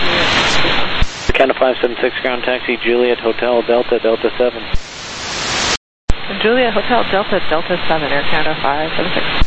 Juliet. Canada 576, ground taxi, Juliet Hotel, Delta, Delta 7. Juliet Hotel, Delta, Delta 7, Air Canada 576.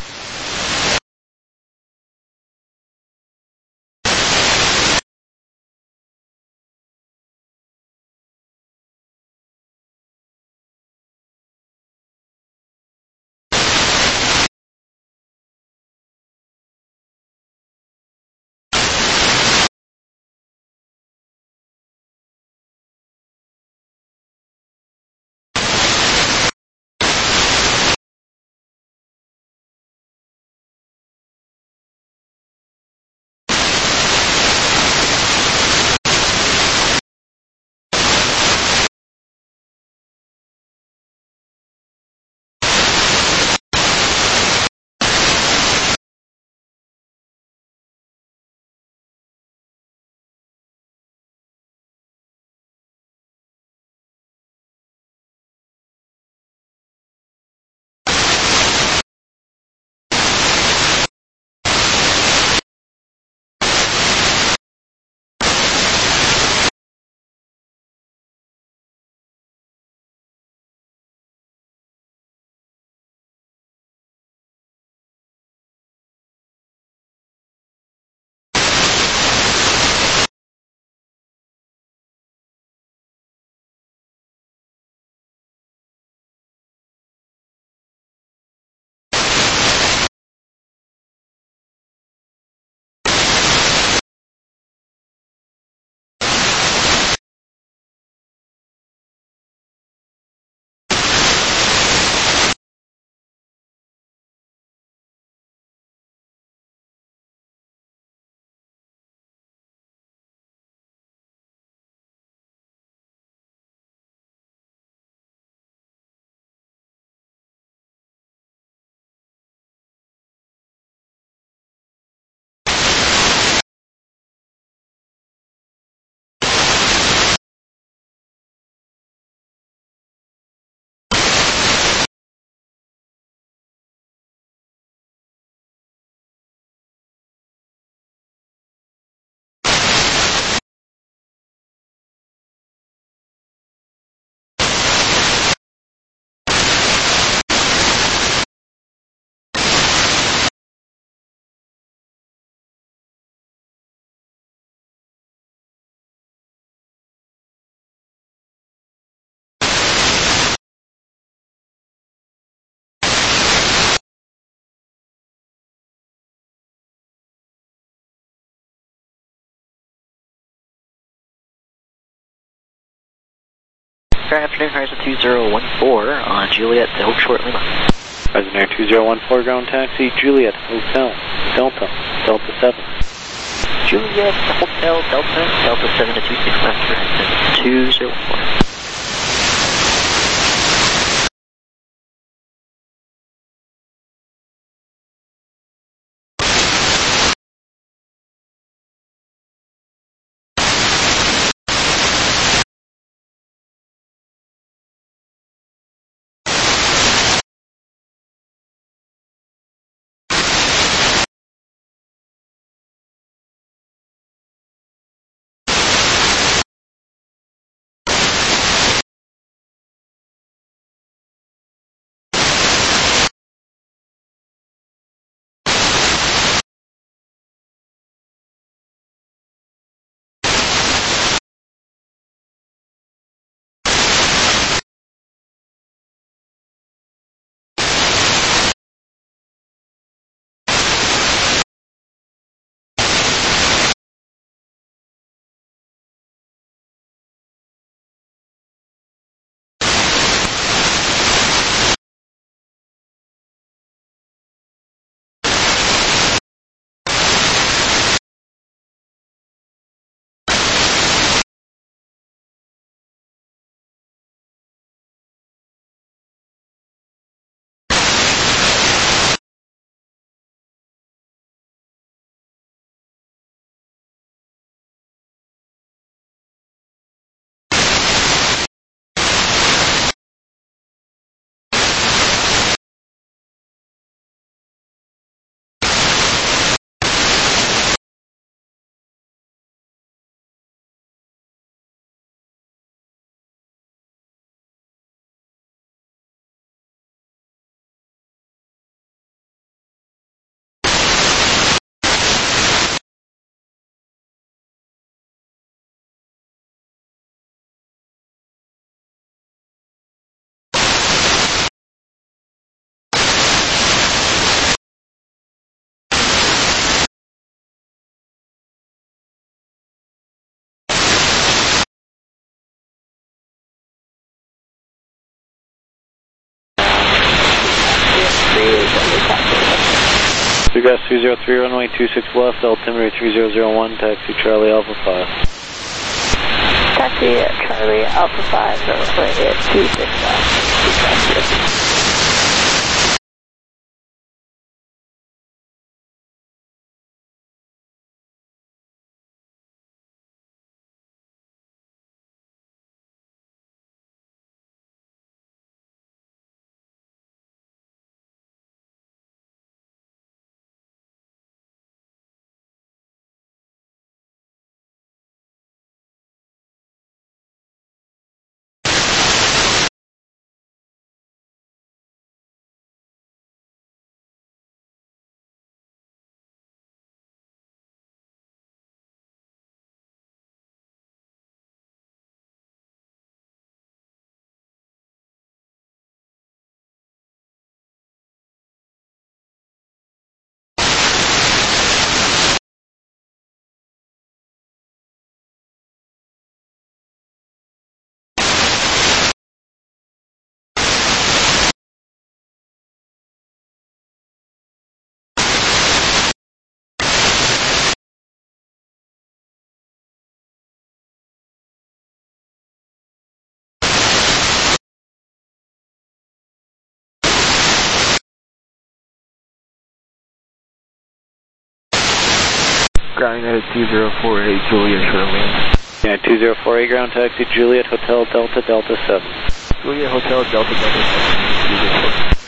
Good afternoon, Horizon 2014 on Juliet to Hope Short Lima. Horizon Air 2014 ground taxi, Juliet Hotel, Delta, Delta 7. Juliet Hotel, Delta, Delta 7 to 26 left, Horizon 204. Gas 303, runway 26 left, altimeter 3001, taxi Charlie Alpha 5. Taxi Charlie Alpha 5, runway 26 left. Grounding at 2048 Juliet Shirley. Yeah, 2048 ground taxi Juliet Hotel Delta Delta 7. Juliet Hotel Delta Delta 7.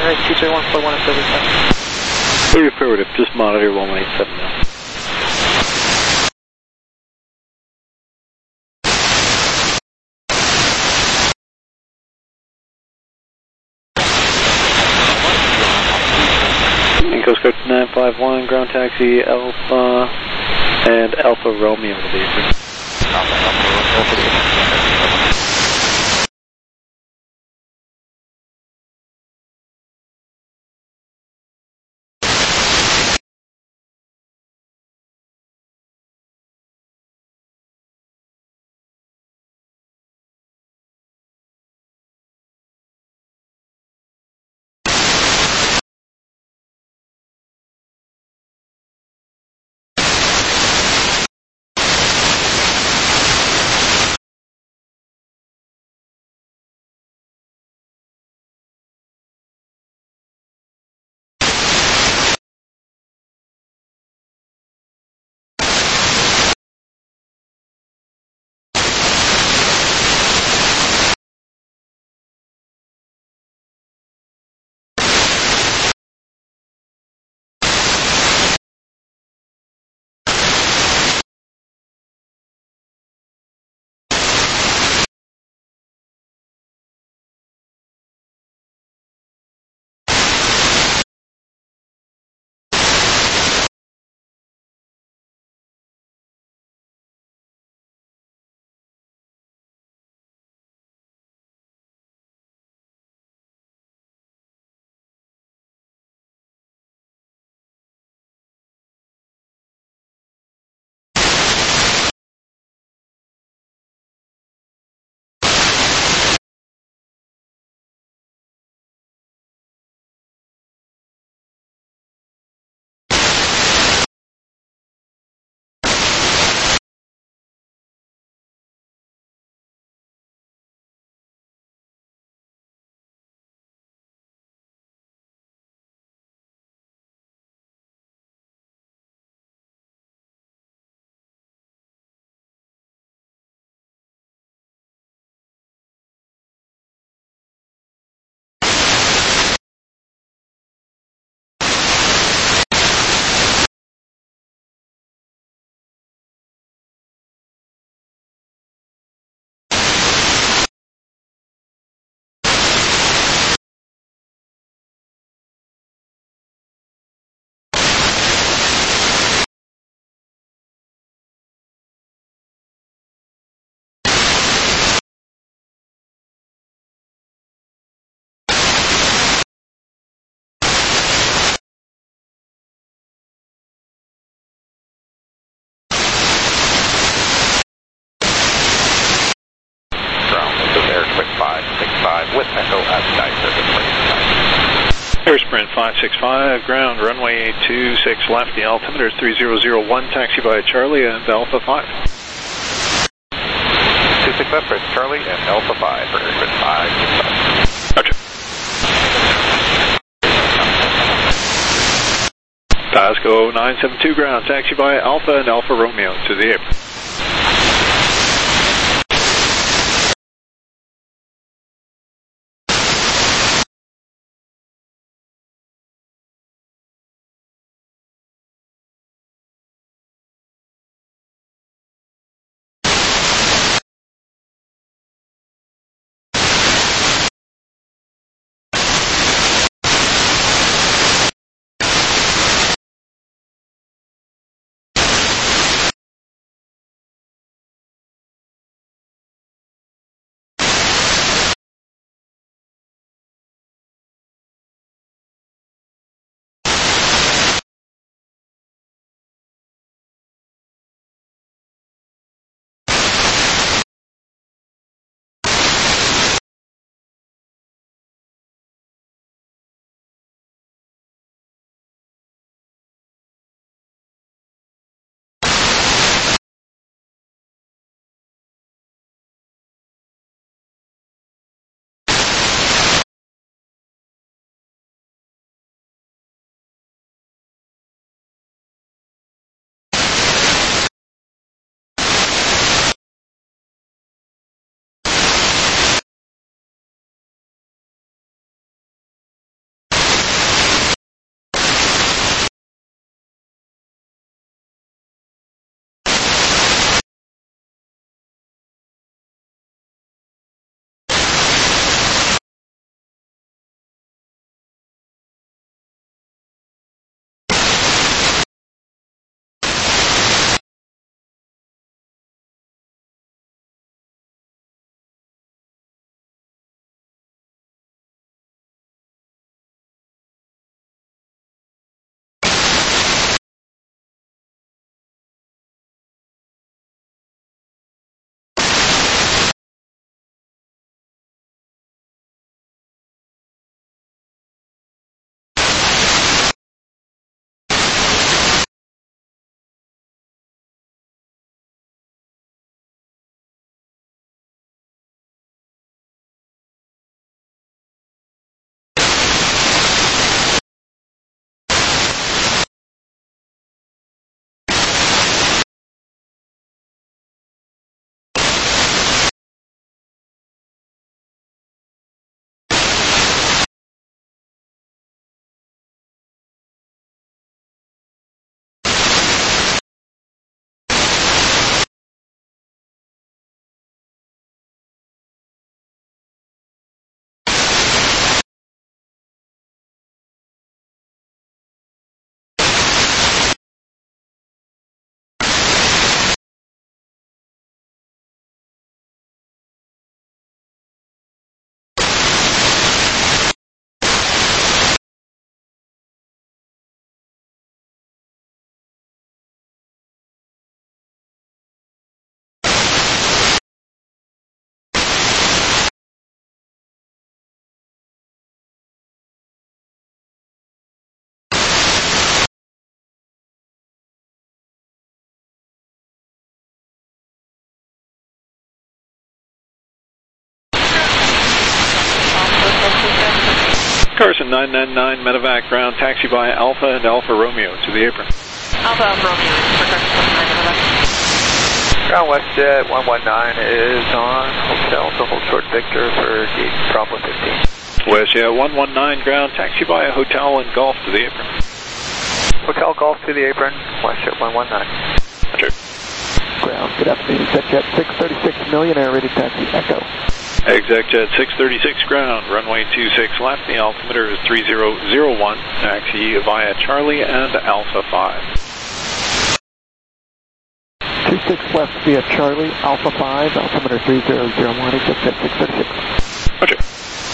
Sunrise 23141 at 37. Affirmative, just monitor 1187 now. Coast Code 951, ground taxi Alpha and Alpha Romeo to the with Echo at Sky Surface. Air Sprint 565, ground runway 26 left, the altimeter is 3001, taxi by Charlie and Alpha 5. 26 left for Charlie and Alpha 5 for Air Sprint 565. Roger. Pasco 972 ground, taxi by Alpha and Alpha Romeo to the apron. Carson 999 Medevac ground, taxi by Alpha and Alpha Romeo to the apron. Alpha Romeo for Carson 9 Medevac. Ground WestJet 119 is on hotel to hold short Victor for gate Bravo 15. WestJet 119 ground, taxi by a hotel and Golf to the apron. Hotel Golf to the apron, WestJet 119. Roger. Ground, good afternoon, ExecJet 636 Millionaire, rated taxi Echo. ExecJet 636 ground, runway 26 left, the altimeter is 3001, taxi via Charlie and Alpha 5. 26 left via Charlie, Alpha 5, altimeter 3001, ExecJet 636. Roger.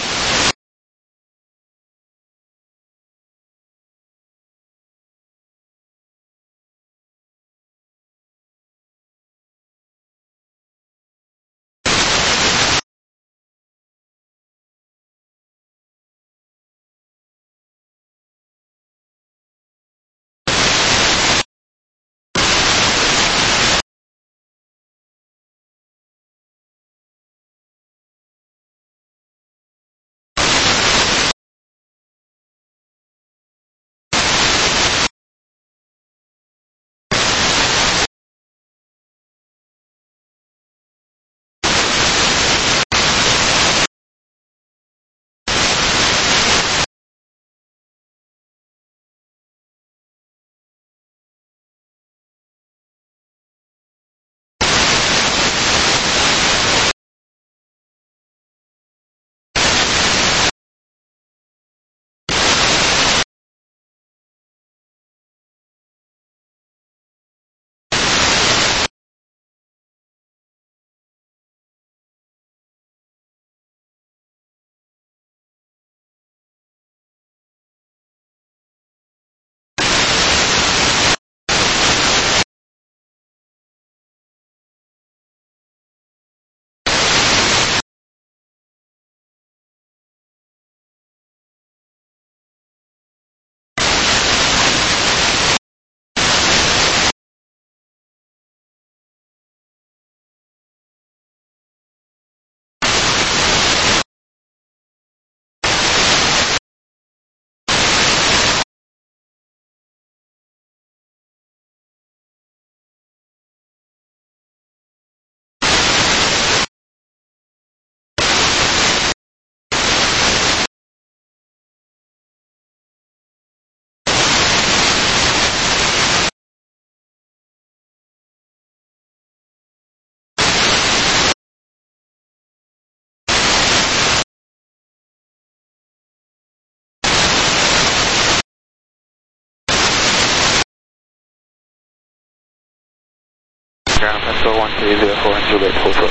Ground, Pasco 1304 and Juliet, hold short.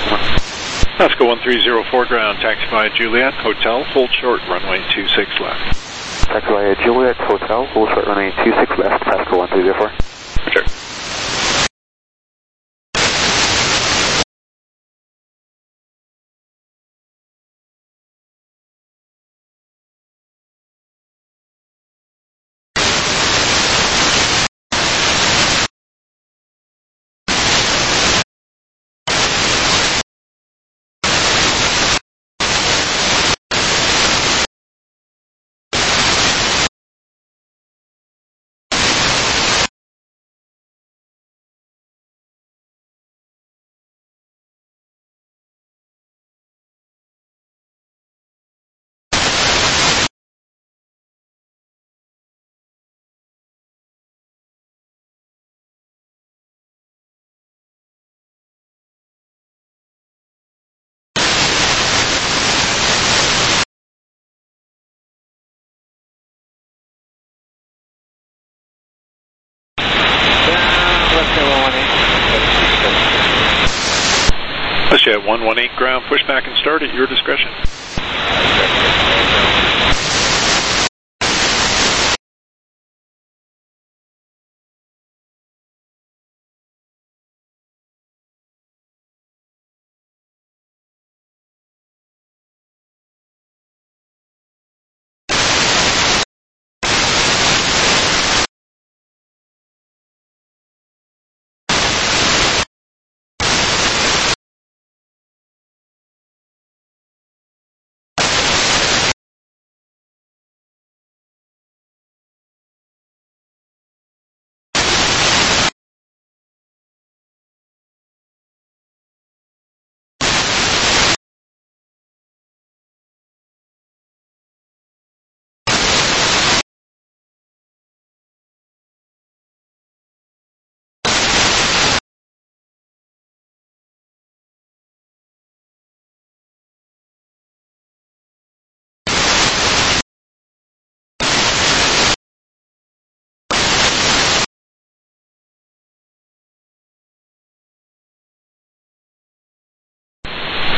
Pasco 1304 ground, taxi by Juliet, hotel, hold short, runway 26 left. Taxi by Juliet, hotel, hold short, runway 26 left, Pasco 1304. Sure. WestJet 118 ground, push back and start at your discretion.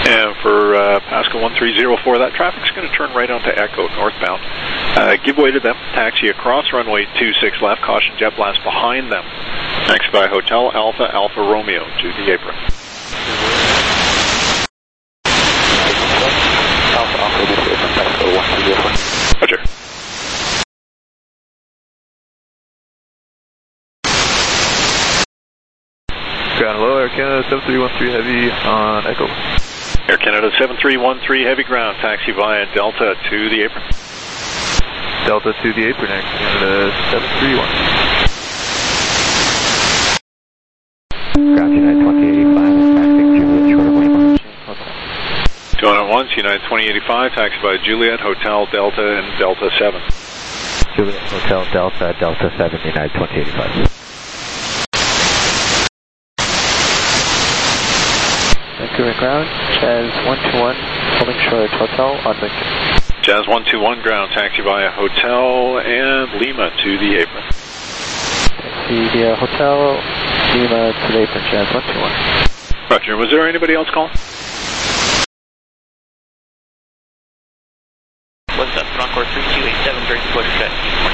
And for Pascal 1304, that traffic's going to turn right onto Echo northbound. Give way to them. Taxi across runway 26 left. Caution jet blast behind them. Taxi by Hotel Alpha Alpha Romeo to the apron. Alpha Alpha to the apron. Pascal 1304. Roger. Ground low, Air Canada 7313 Heavy on Echo. Air Canada 7313 Heavy ground, taxi via Delta to the apron. Delta to the apron, Air Canada 731. Ground United 2085, taxiing Juliet, short of Lima. 201, United 2085, taxi by Juliet, Hotel Delta, and Delta 7. Juliet, Hotel Delta, Delta 7, United 2085. Vancouver ground, Jazz 121, holding short Hotel on Victor. Jazz 121 ground, taxi via Hotel and Lima to the apron. Taxi via Hotel, Lima to the apron, Jazz 121. Roger, was there anybody else calling? What's up, Encore 3287, during the push set.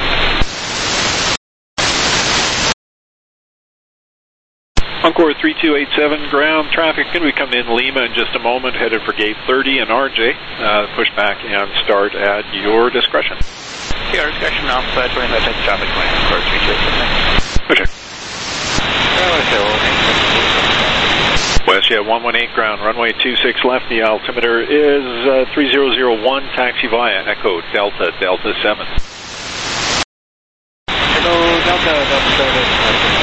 Encore 3287 ground traffic going to be coming in Lima in just a moment, headed for gate 30 and RJ. Push back and start at your discretion. Your discretion, Alpha 25 type traffic plan, Encore 3287. Okay. WestJet 118 ground, runway 26 left. The altimeter is 3001, taxi via Echo Delta, Delta 7. Echo Delta, Delta 7.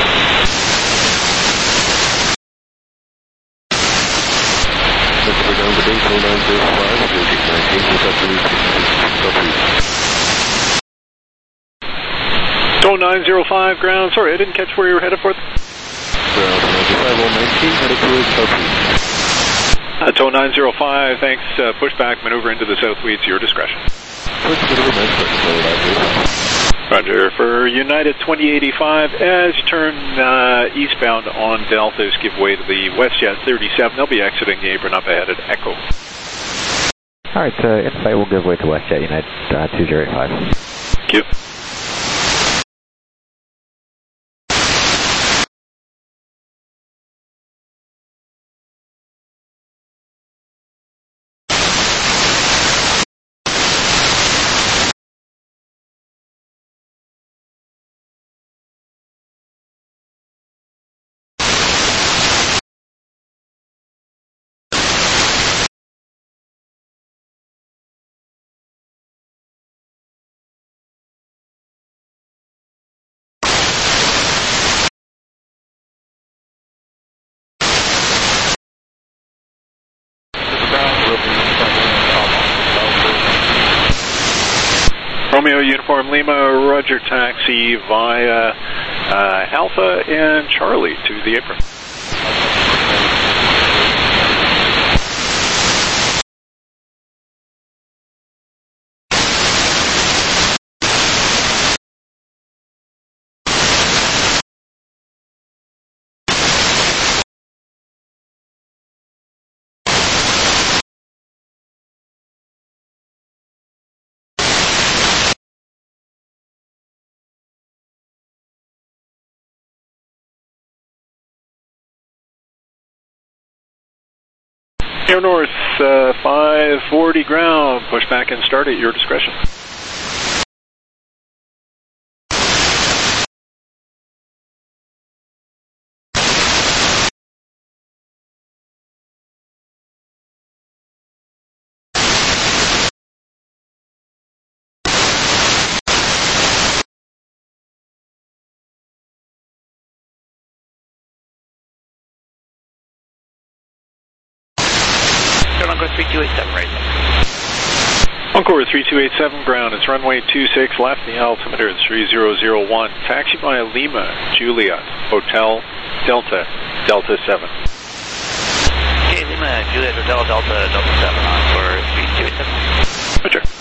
We're down to base 0905, Georgia 19, with up to 0905 ground, sorry, I didn't catch where you were headed for. Ground 95019, headed towards South. That's 0905, thanks. Pushback maneuver into the south weeds, your discretion. Roger. For United 2085, as you turn eastbound on Deltas, give way to the WestJet 37. They'll be exiting the apron up ahead at Echo. All right, insight will give way to WestJet United 2085. Thank you. Romeo Uniform Lima, Roger, taxi via Alpha and Charlie to the apron. Air North 540 ground, push back and start at your discretion. Encore 3287 right now. Encore 3287 ground, it's runway 26 left, the altimeter is 3001. Taxi via Lima, Julia, Hotel, Delta, Delta 7. Okay, Lima, Juliet, Hotel, Delta, Delta 7 on for 3287. Roger.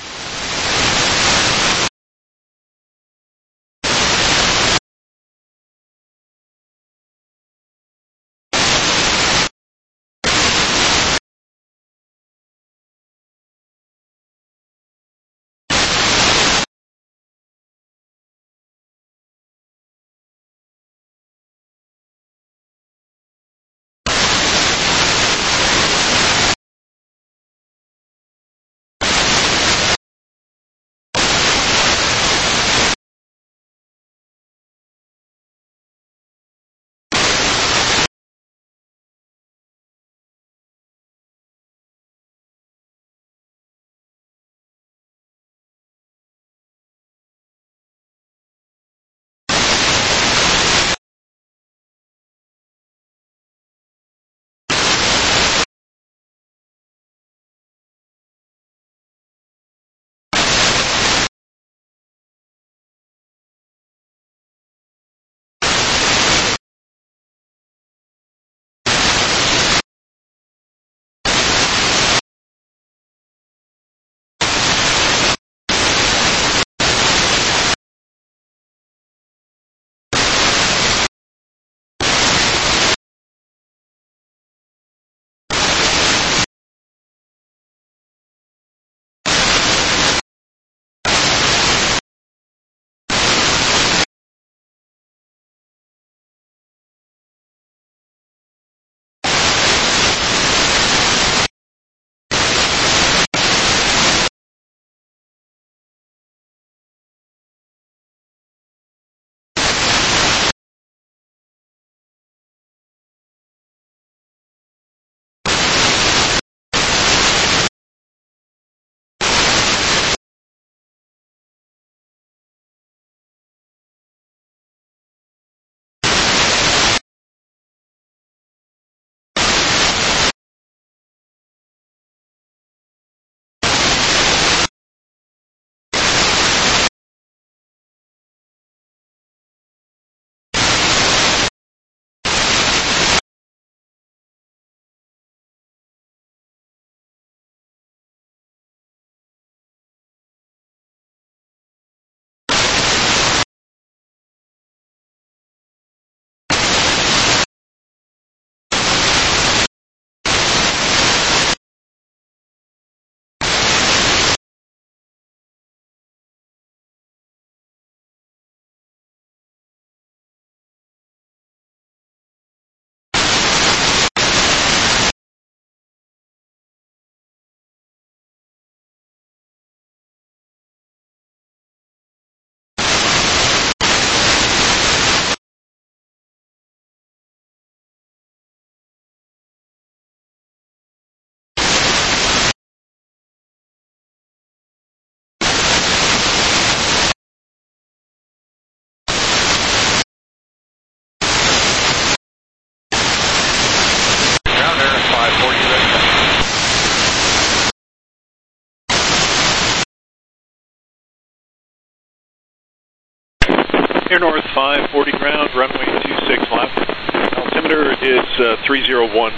Air North 540 ground, runway 26 left. Altimeter is 301.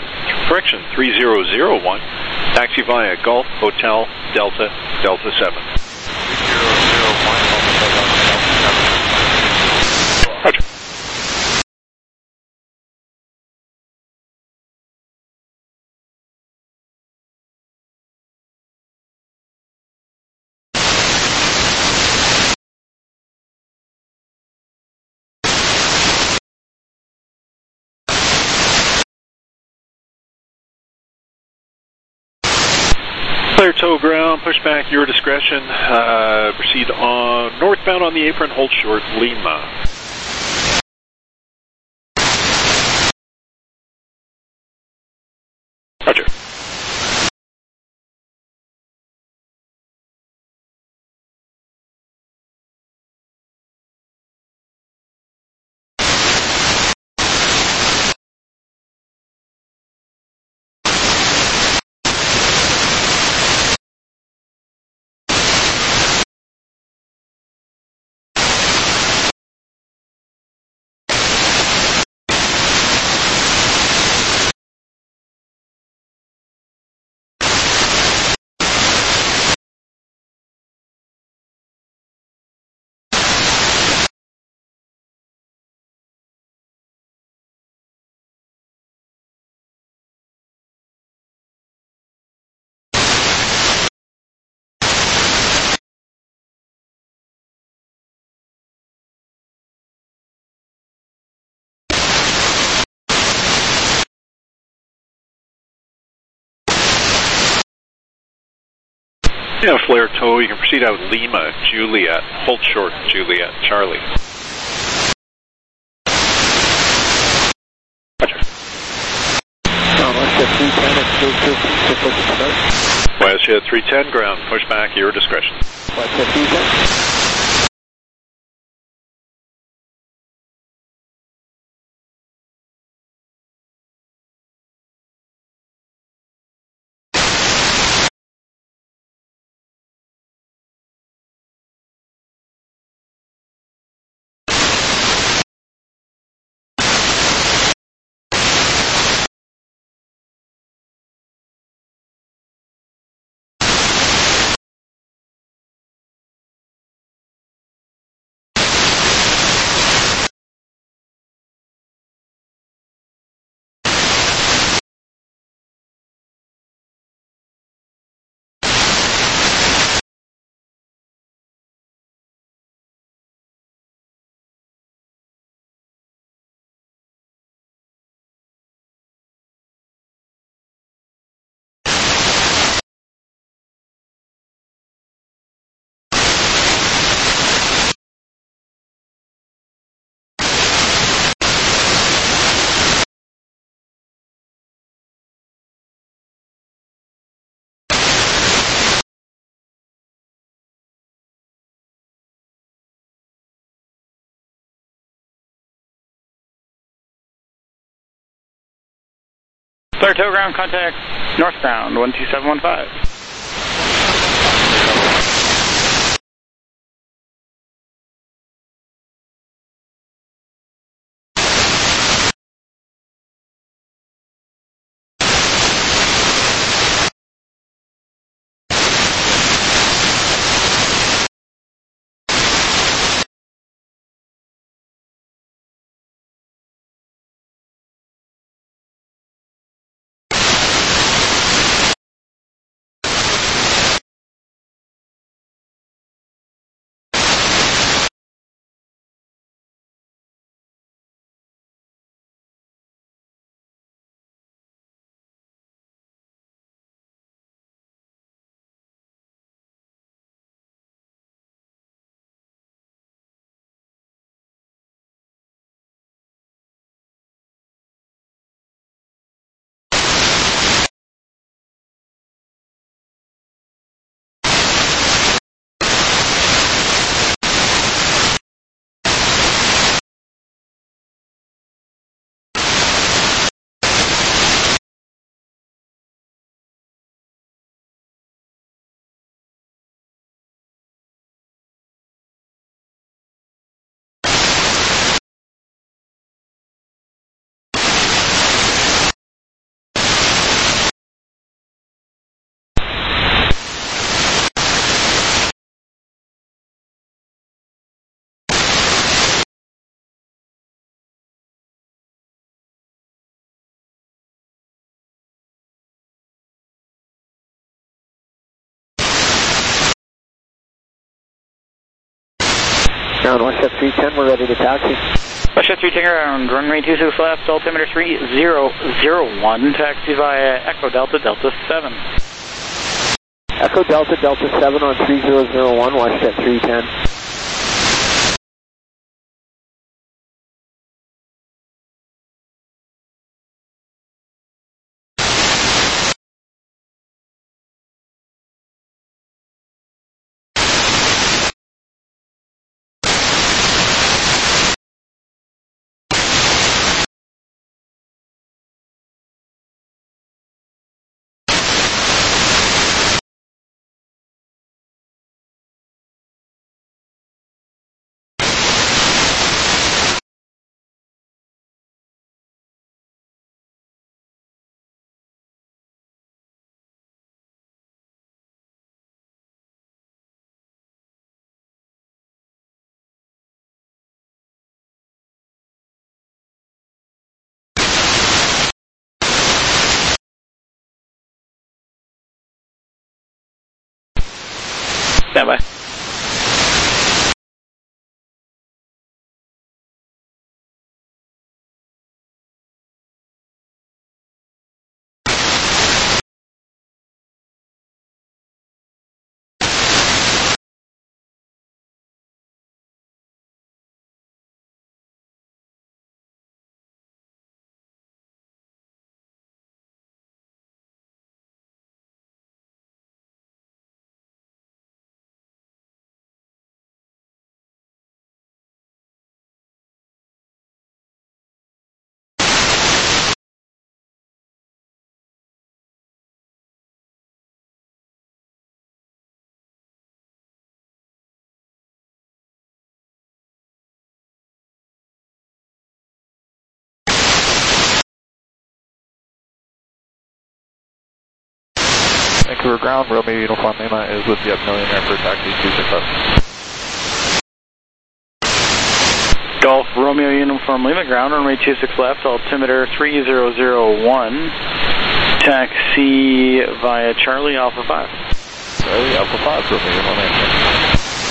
Taxi via Golf Hotel Delta Delta 7. 3001. Roger. Clear tow ground, push back, your discretion. Proceed on northbound on the apron, hold short, Lima. Roger. Yeah, flare tow, you can proceed out Lima, Juliet, hold short, Juliet, Charlie. Roger. Westjet 310 ground, push back, your discretion. Westjet 310. Clear tow ground, contact northbound 12715. ground, Westjet 310, we're ready to taxi. Westjet 310 ground, runway 26 left, altimeter 3001, taxi via Echo Delta, Delta 7. Echo Delta, Delta 7 on 3001, Westjet 310. Stand by. Vancouver ground, Romeo Uniform Lima is with the Millionaire for taxi 26 left. Golf Romeo Uniform Lima ground, runway 26 left, altimeter 3001, taxi via Charlie Alpha 5. Charlie Alpha 5, Romeo Uniform Lima.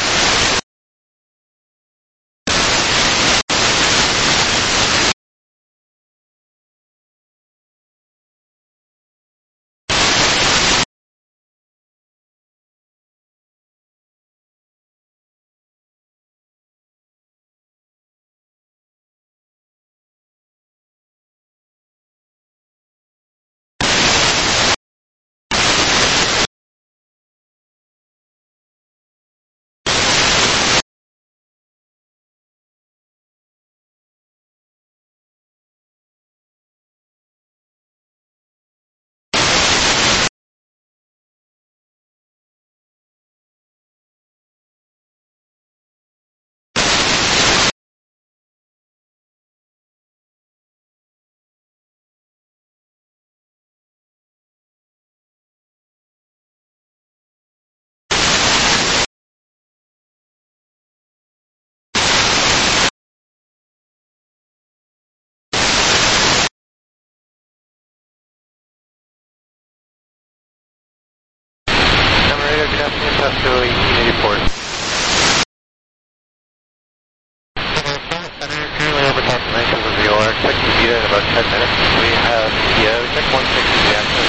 Industrial 1884. Currently over top of Vancouver VOR. Expect to be there in about 10 minutes. We have check 160 Jackson.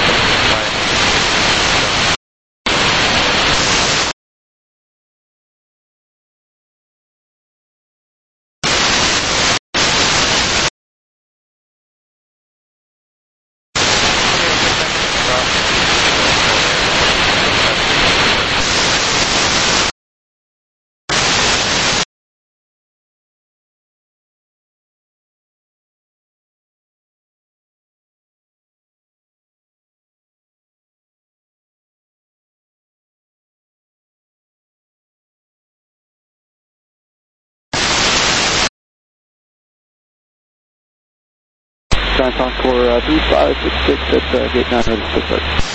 Contact for 3566 at gate 9 of the 6.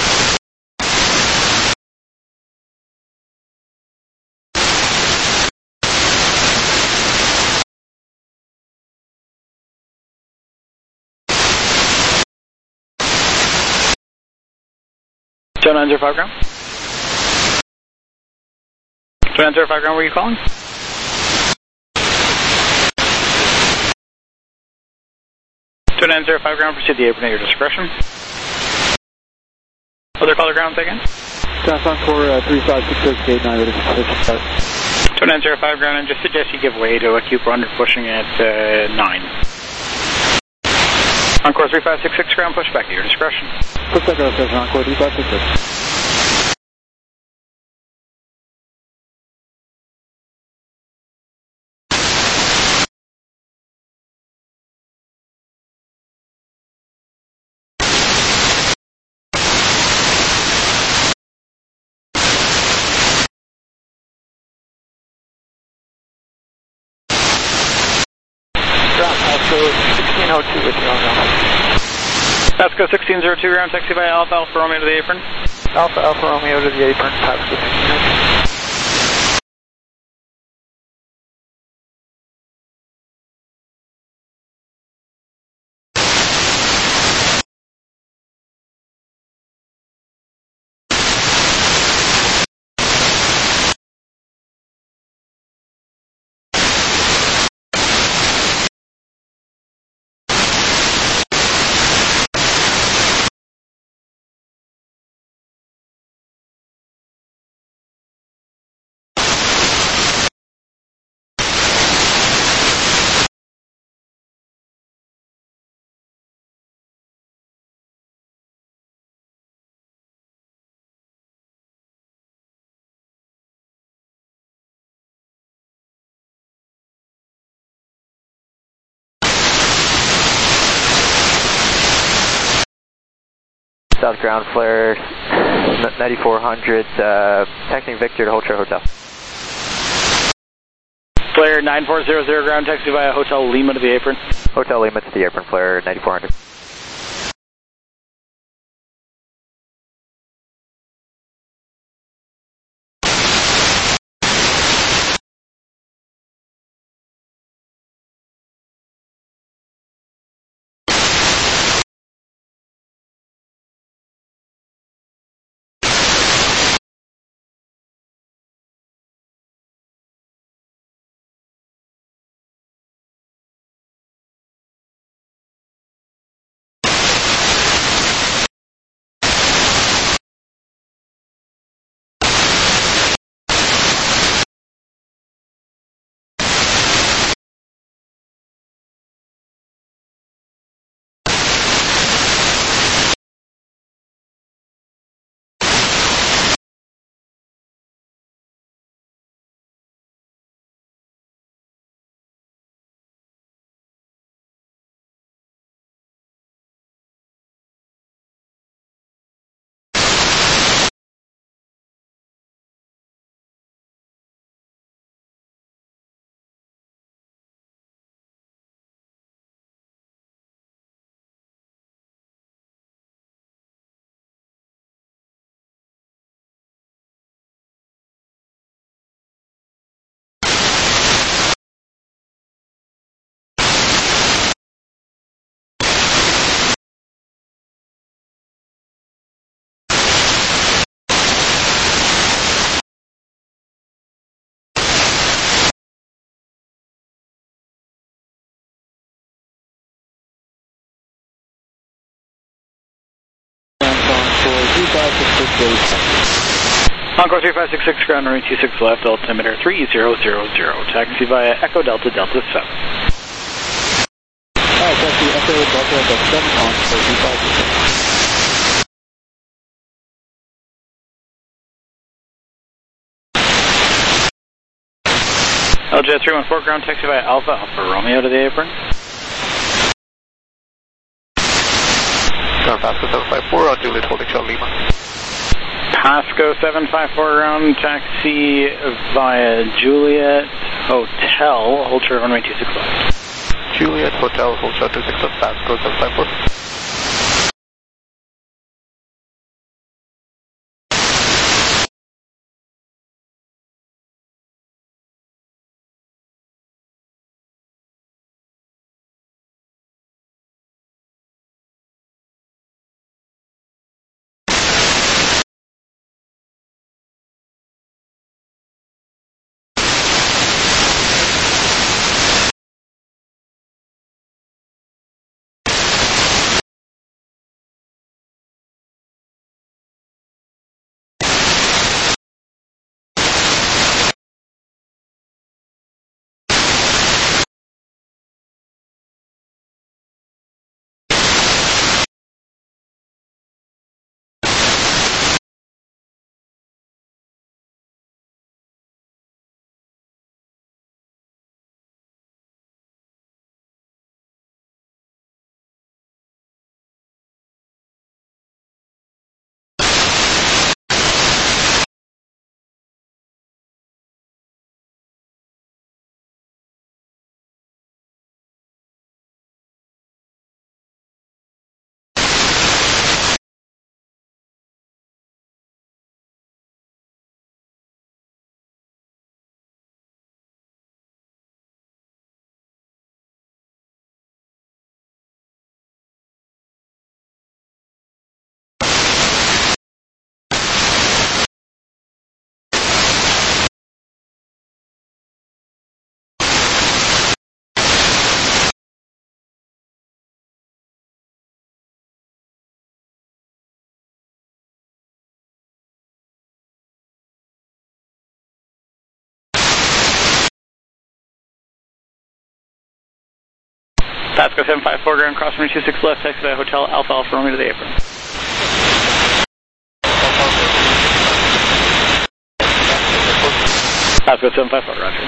Show 905 ground. 905 ground, where are you calling? 2905 ground, proceed the apron at your discretion. Other caller grounds again? South Encore 3566 gate 9 ready for position start. 2905 ground, and just suggest you give way to a Cooper under pushing at 9. Encore 3566 ground, push back at your discretion. Push back out, Encore 3566. Pasco 1602 ground, taxi by Alpha Alpha Romeo to the apron. Alpha Alpha Romeo to the apron, Pasco 1602. South ground flare 9400, taxiing Victor to Hotel Hotel. Flare 9400 ground, taxi via Hotel Lima to the apron. Hotel Lima to the apron, flare 9400. Encore 3566 ground, runway 26 left, altimeter 3000, taxi via Echo Delta Delta 7. Alright, taxi Echo Delta Delta 7 on for 3566. LJ 314 ground, taxi via Alpha Alpha Romeo to the apron. Ground Pasco 754 on Juliet holding shell Lima. Pasco 754 ground, taxi via Juliet Hotel, hold short runway 26 left. Juliet Hotel, hold short 26 left, Pasco 754. Pasco 754, ground cross runway 26 left, taxi by Hotel Alpha Alpha Romeo to the apron. Pasco 754, roger.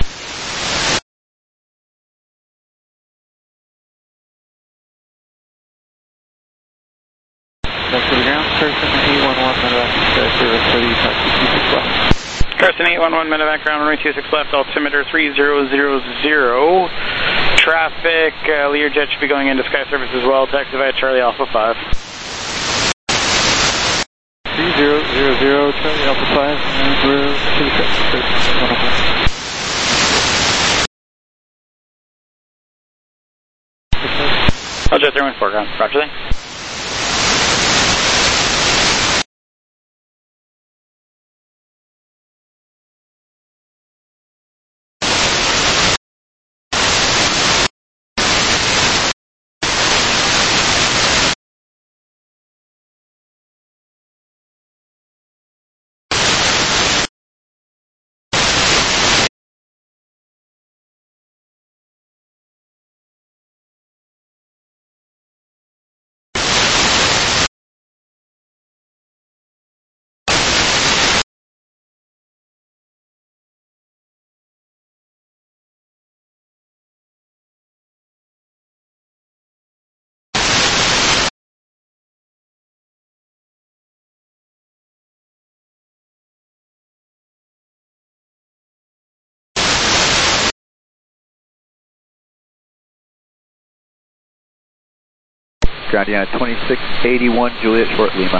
Back to the ground, Carson 811, medevac, service 30, taxi 26 left. Carson 811, medevac, ground runway 26 left, altimeter 3000. Traffic, Learjet should be going into sky service as well, taxi via Charlie Alpha 5. 3000, Charlie Alpha 5, and we're to the taxi service, 101. I'll jet 314, ground, roger that. Ground United 2681, Juliet Short Lima.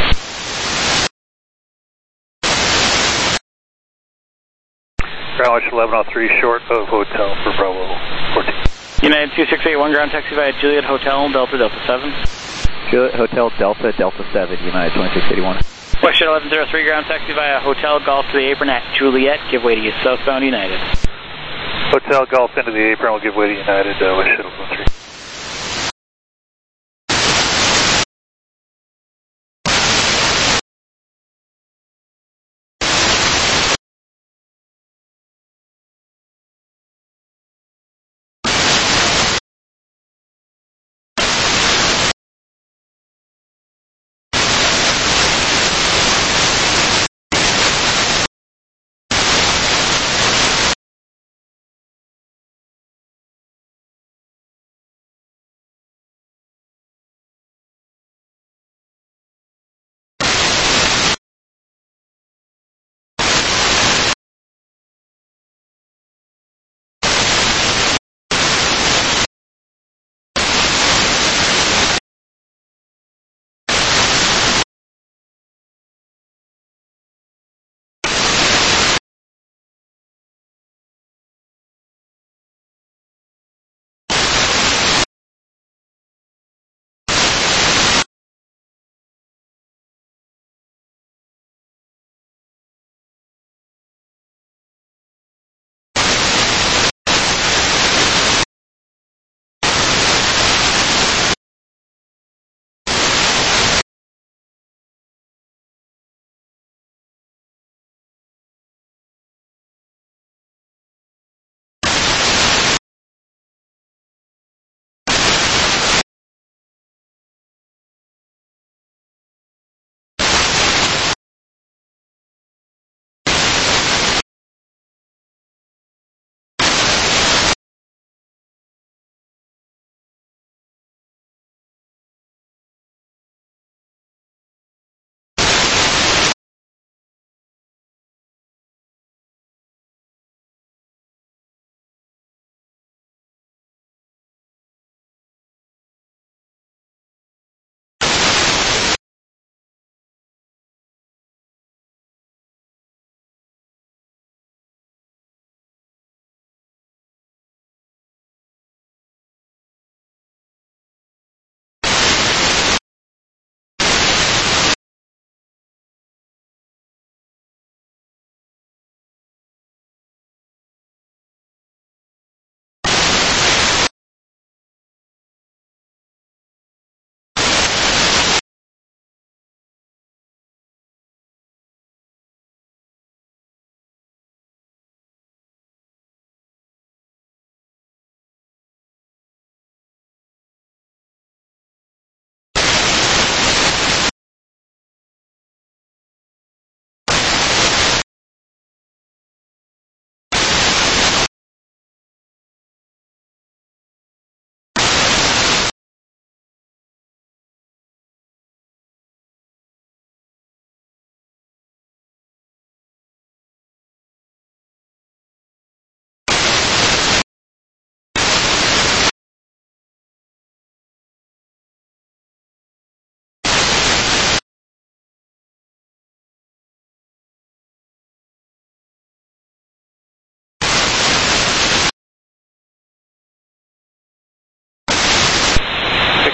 Ground Watch 1103, short of Hotel for Bravo 14. United 2681, ground taxi via Juliet Hotel, Delta 7. Juliet Hotel, Delta 7, United 2681. Westjet 1103, ground taxi via Hotel Golf to the apron at Juliet, give way to you southbound United. Hotel Golf into the apron will give way to United, Westjet 1103.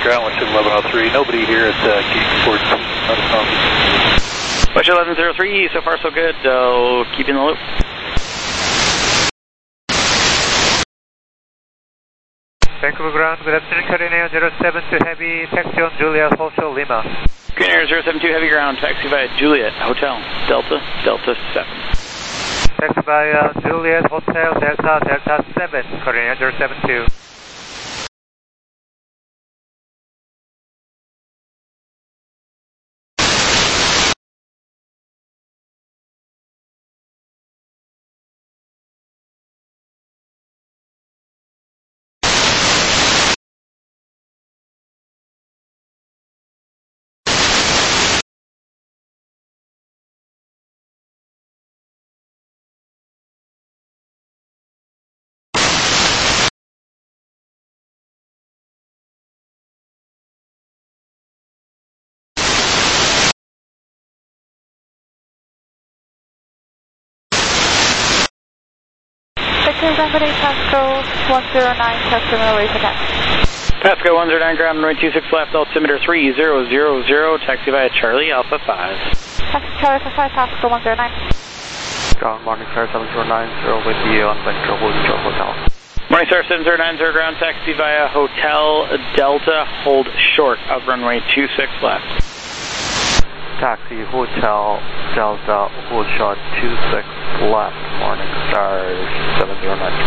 ground, West 1103. Nobody here at gate 14. Not a problem. West 1103, so far so good. Keep in the loop. Vancouver ground, good afternoon, Korean Air 072 Heavy, taxi on Juliet, Hotel Lima. Korean Air 072 Heavy ground, taxi via Juliet, Hotel, Delta, Delta 7. Taxi via Juliet, Hotel, Delta, Delta 7, Korean Air 072. Company Pasco 109, terminal away for taxi. Pasco 109, ground runway 26 left, altimeter 3000, taxi via Charlie Alpha 5. Taxi Charlie Alpha 5, Pasco 109. Ground Morningstar 7090 with you on Ventura Hotel. Morningstar 7090, ground taxi via Hotel Delta, hold short of runway 26 left. Taxi Hotel Delta, hold short 26 left, Morningstar 7090.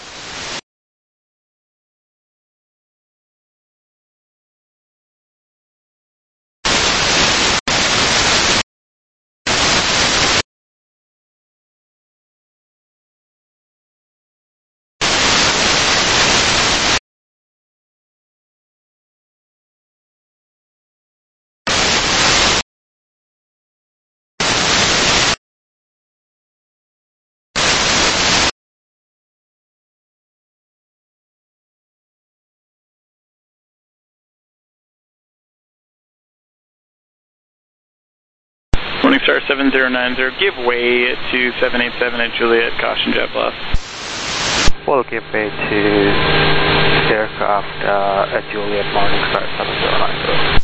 Morningstar 7090, give way to 787 at Juliet, caution JetBlue. We'll give way to aircraft at Juliet, Morningstar 7090.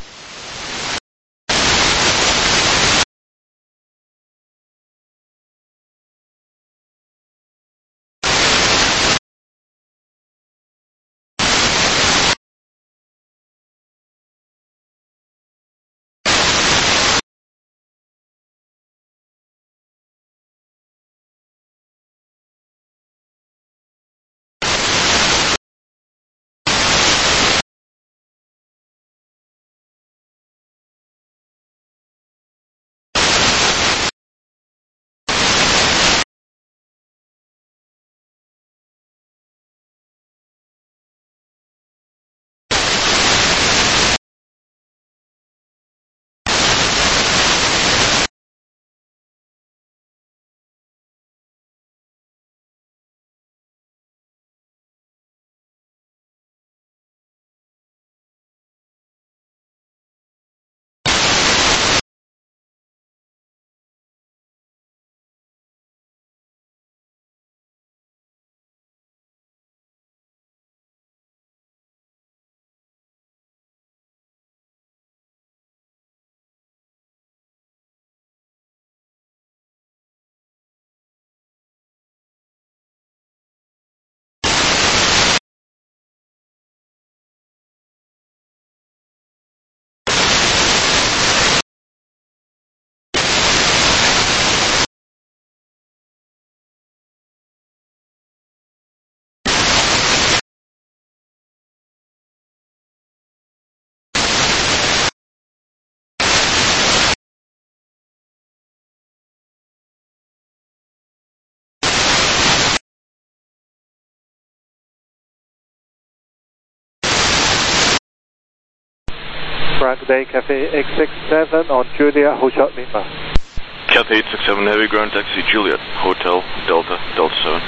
Frank Day, Cafe 867 on Juliet, Hotel Lima. Cathay 867 Heavy ground taxi Juliet, Hotel Delta, Delta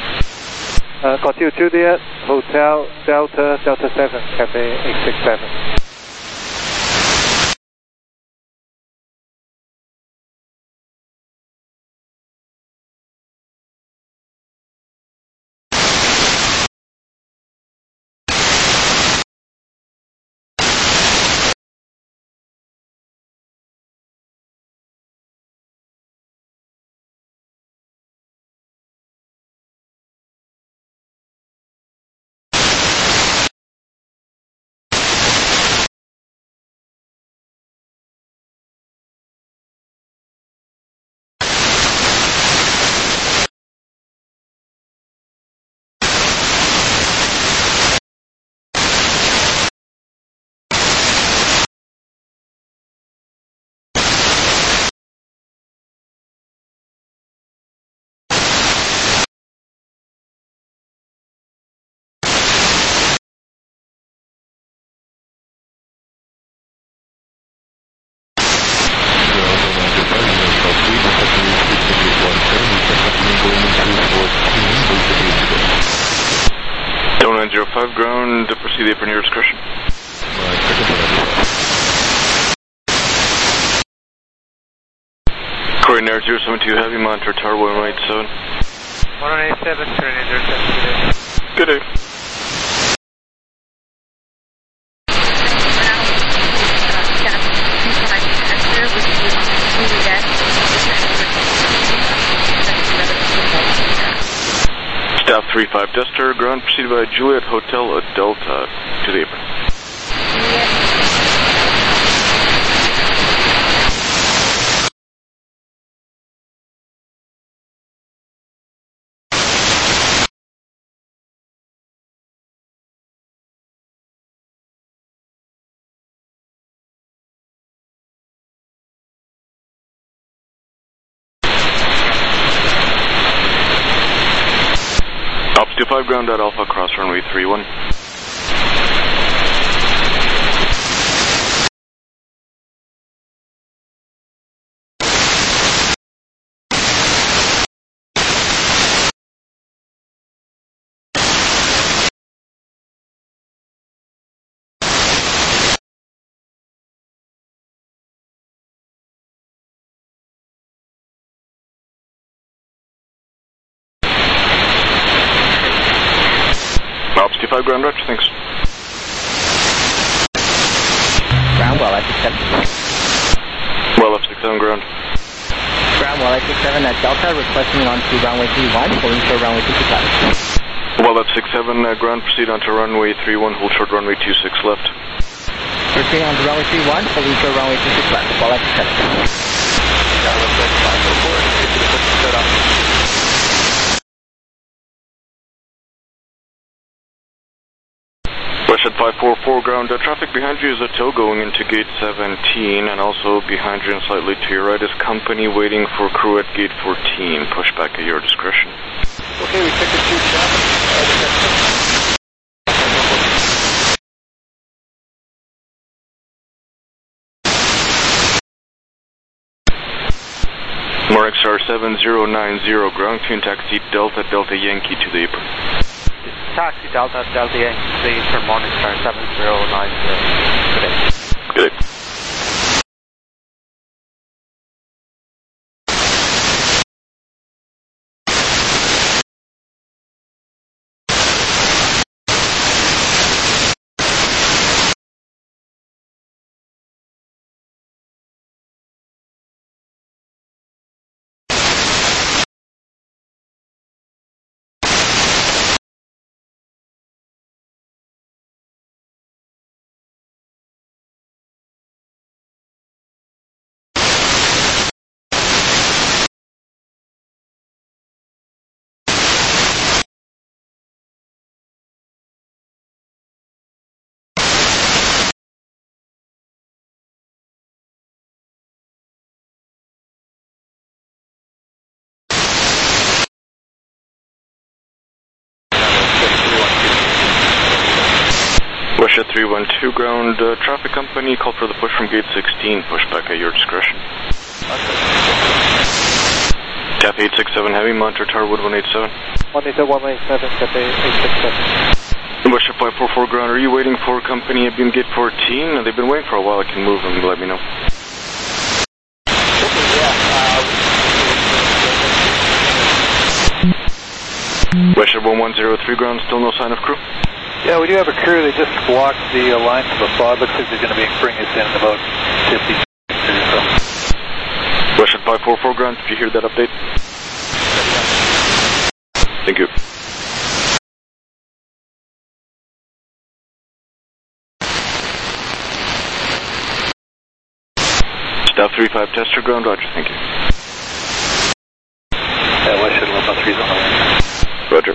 7. Continue Juliet, Hotel Delta, Delta 7, Cafe 867. 5 ground, proceed apron your discretion. Korean Air 072 Heavy, monitor tower 187. 187, Korean Air 072. Good day. Staff 35 Duster, ground proceed by Juliet Hotel Delta to the apron. Ops 25 ground at Alpha, cross runway 31. Ops 25 ground right, thanks. Ground well, I-67. Well, F67 ground. Ground well, I-67 at Delta, requesting onto runway 31, holding short runway 25. Well, F67 ground, proceed onto runway 31, hold short runway 26 left. Proceeding onto runway 31, holding short runway 26 left, well, I-67. Westhead 544 ground, traffic behind you is a tow going into gate 17, and also behind you and slightly to your right is company waiting for crew at gate 14. Push back at your discretion. Okay, we took the 2 traffic. Mark Star 7090 ground, tune taxi Delta Delta Yankee to the apron. Taxi Delta Delta Yankee for Morningstar 7090. Good day. Good day. Russia 312 ground, traffic company, call for the push from gate 16, push back at your discretion. Tap 867 heavy, monitor tower wood 187. 187, tap 867. Russia 544 ground, are you waiting for company at beam gate 14? They've been waiting for a while, I can move them, let me know. Russia 1103 ground, still no sign of crew? Yeah, we do have a crew. They just blocked the line to the pod. Looks like they're going to be bringing us in about 50 or so. Russia 544 ground, did you hear that update? Thank you. Staff 35 tester ground, roger, thank you. Yeah, West Shuttle 113 is on the way. Roger.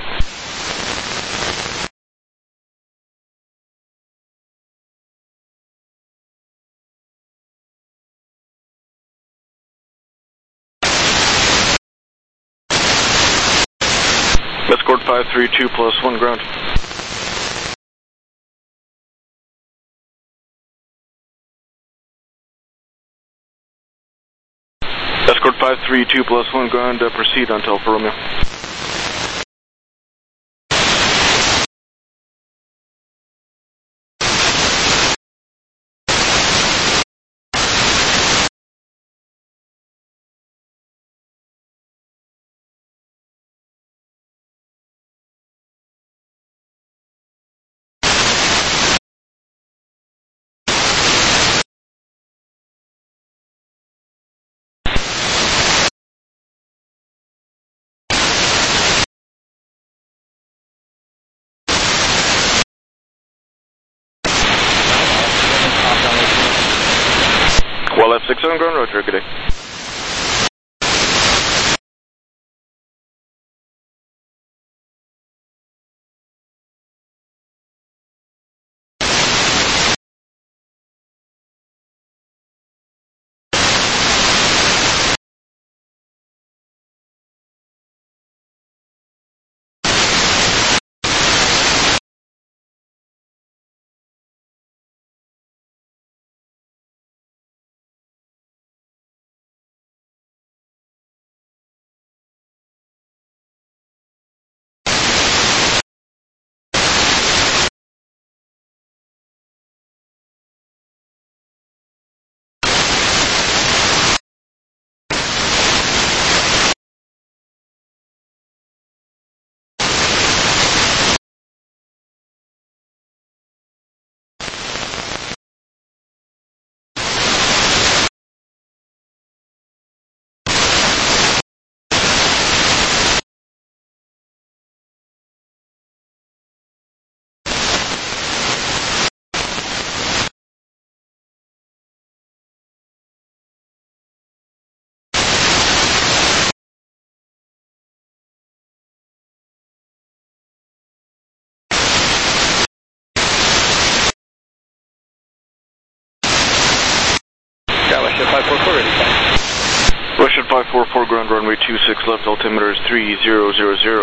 Escort 532 plus 1 ground. Escort 532 plus 1 ground, proceed on Alfa Romeo. 67 ground, roger, good day. Westjet 544 ready. Westjet 544 ground runway 26 left, altimeter is 3000.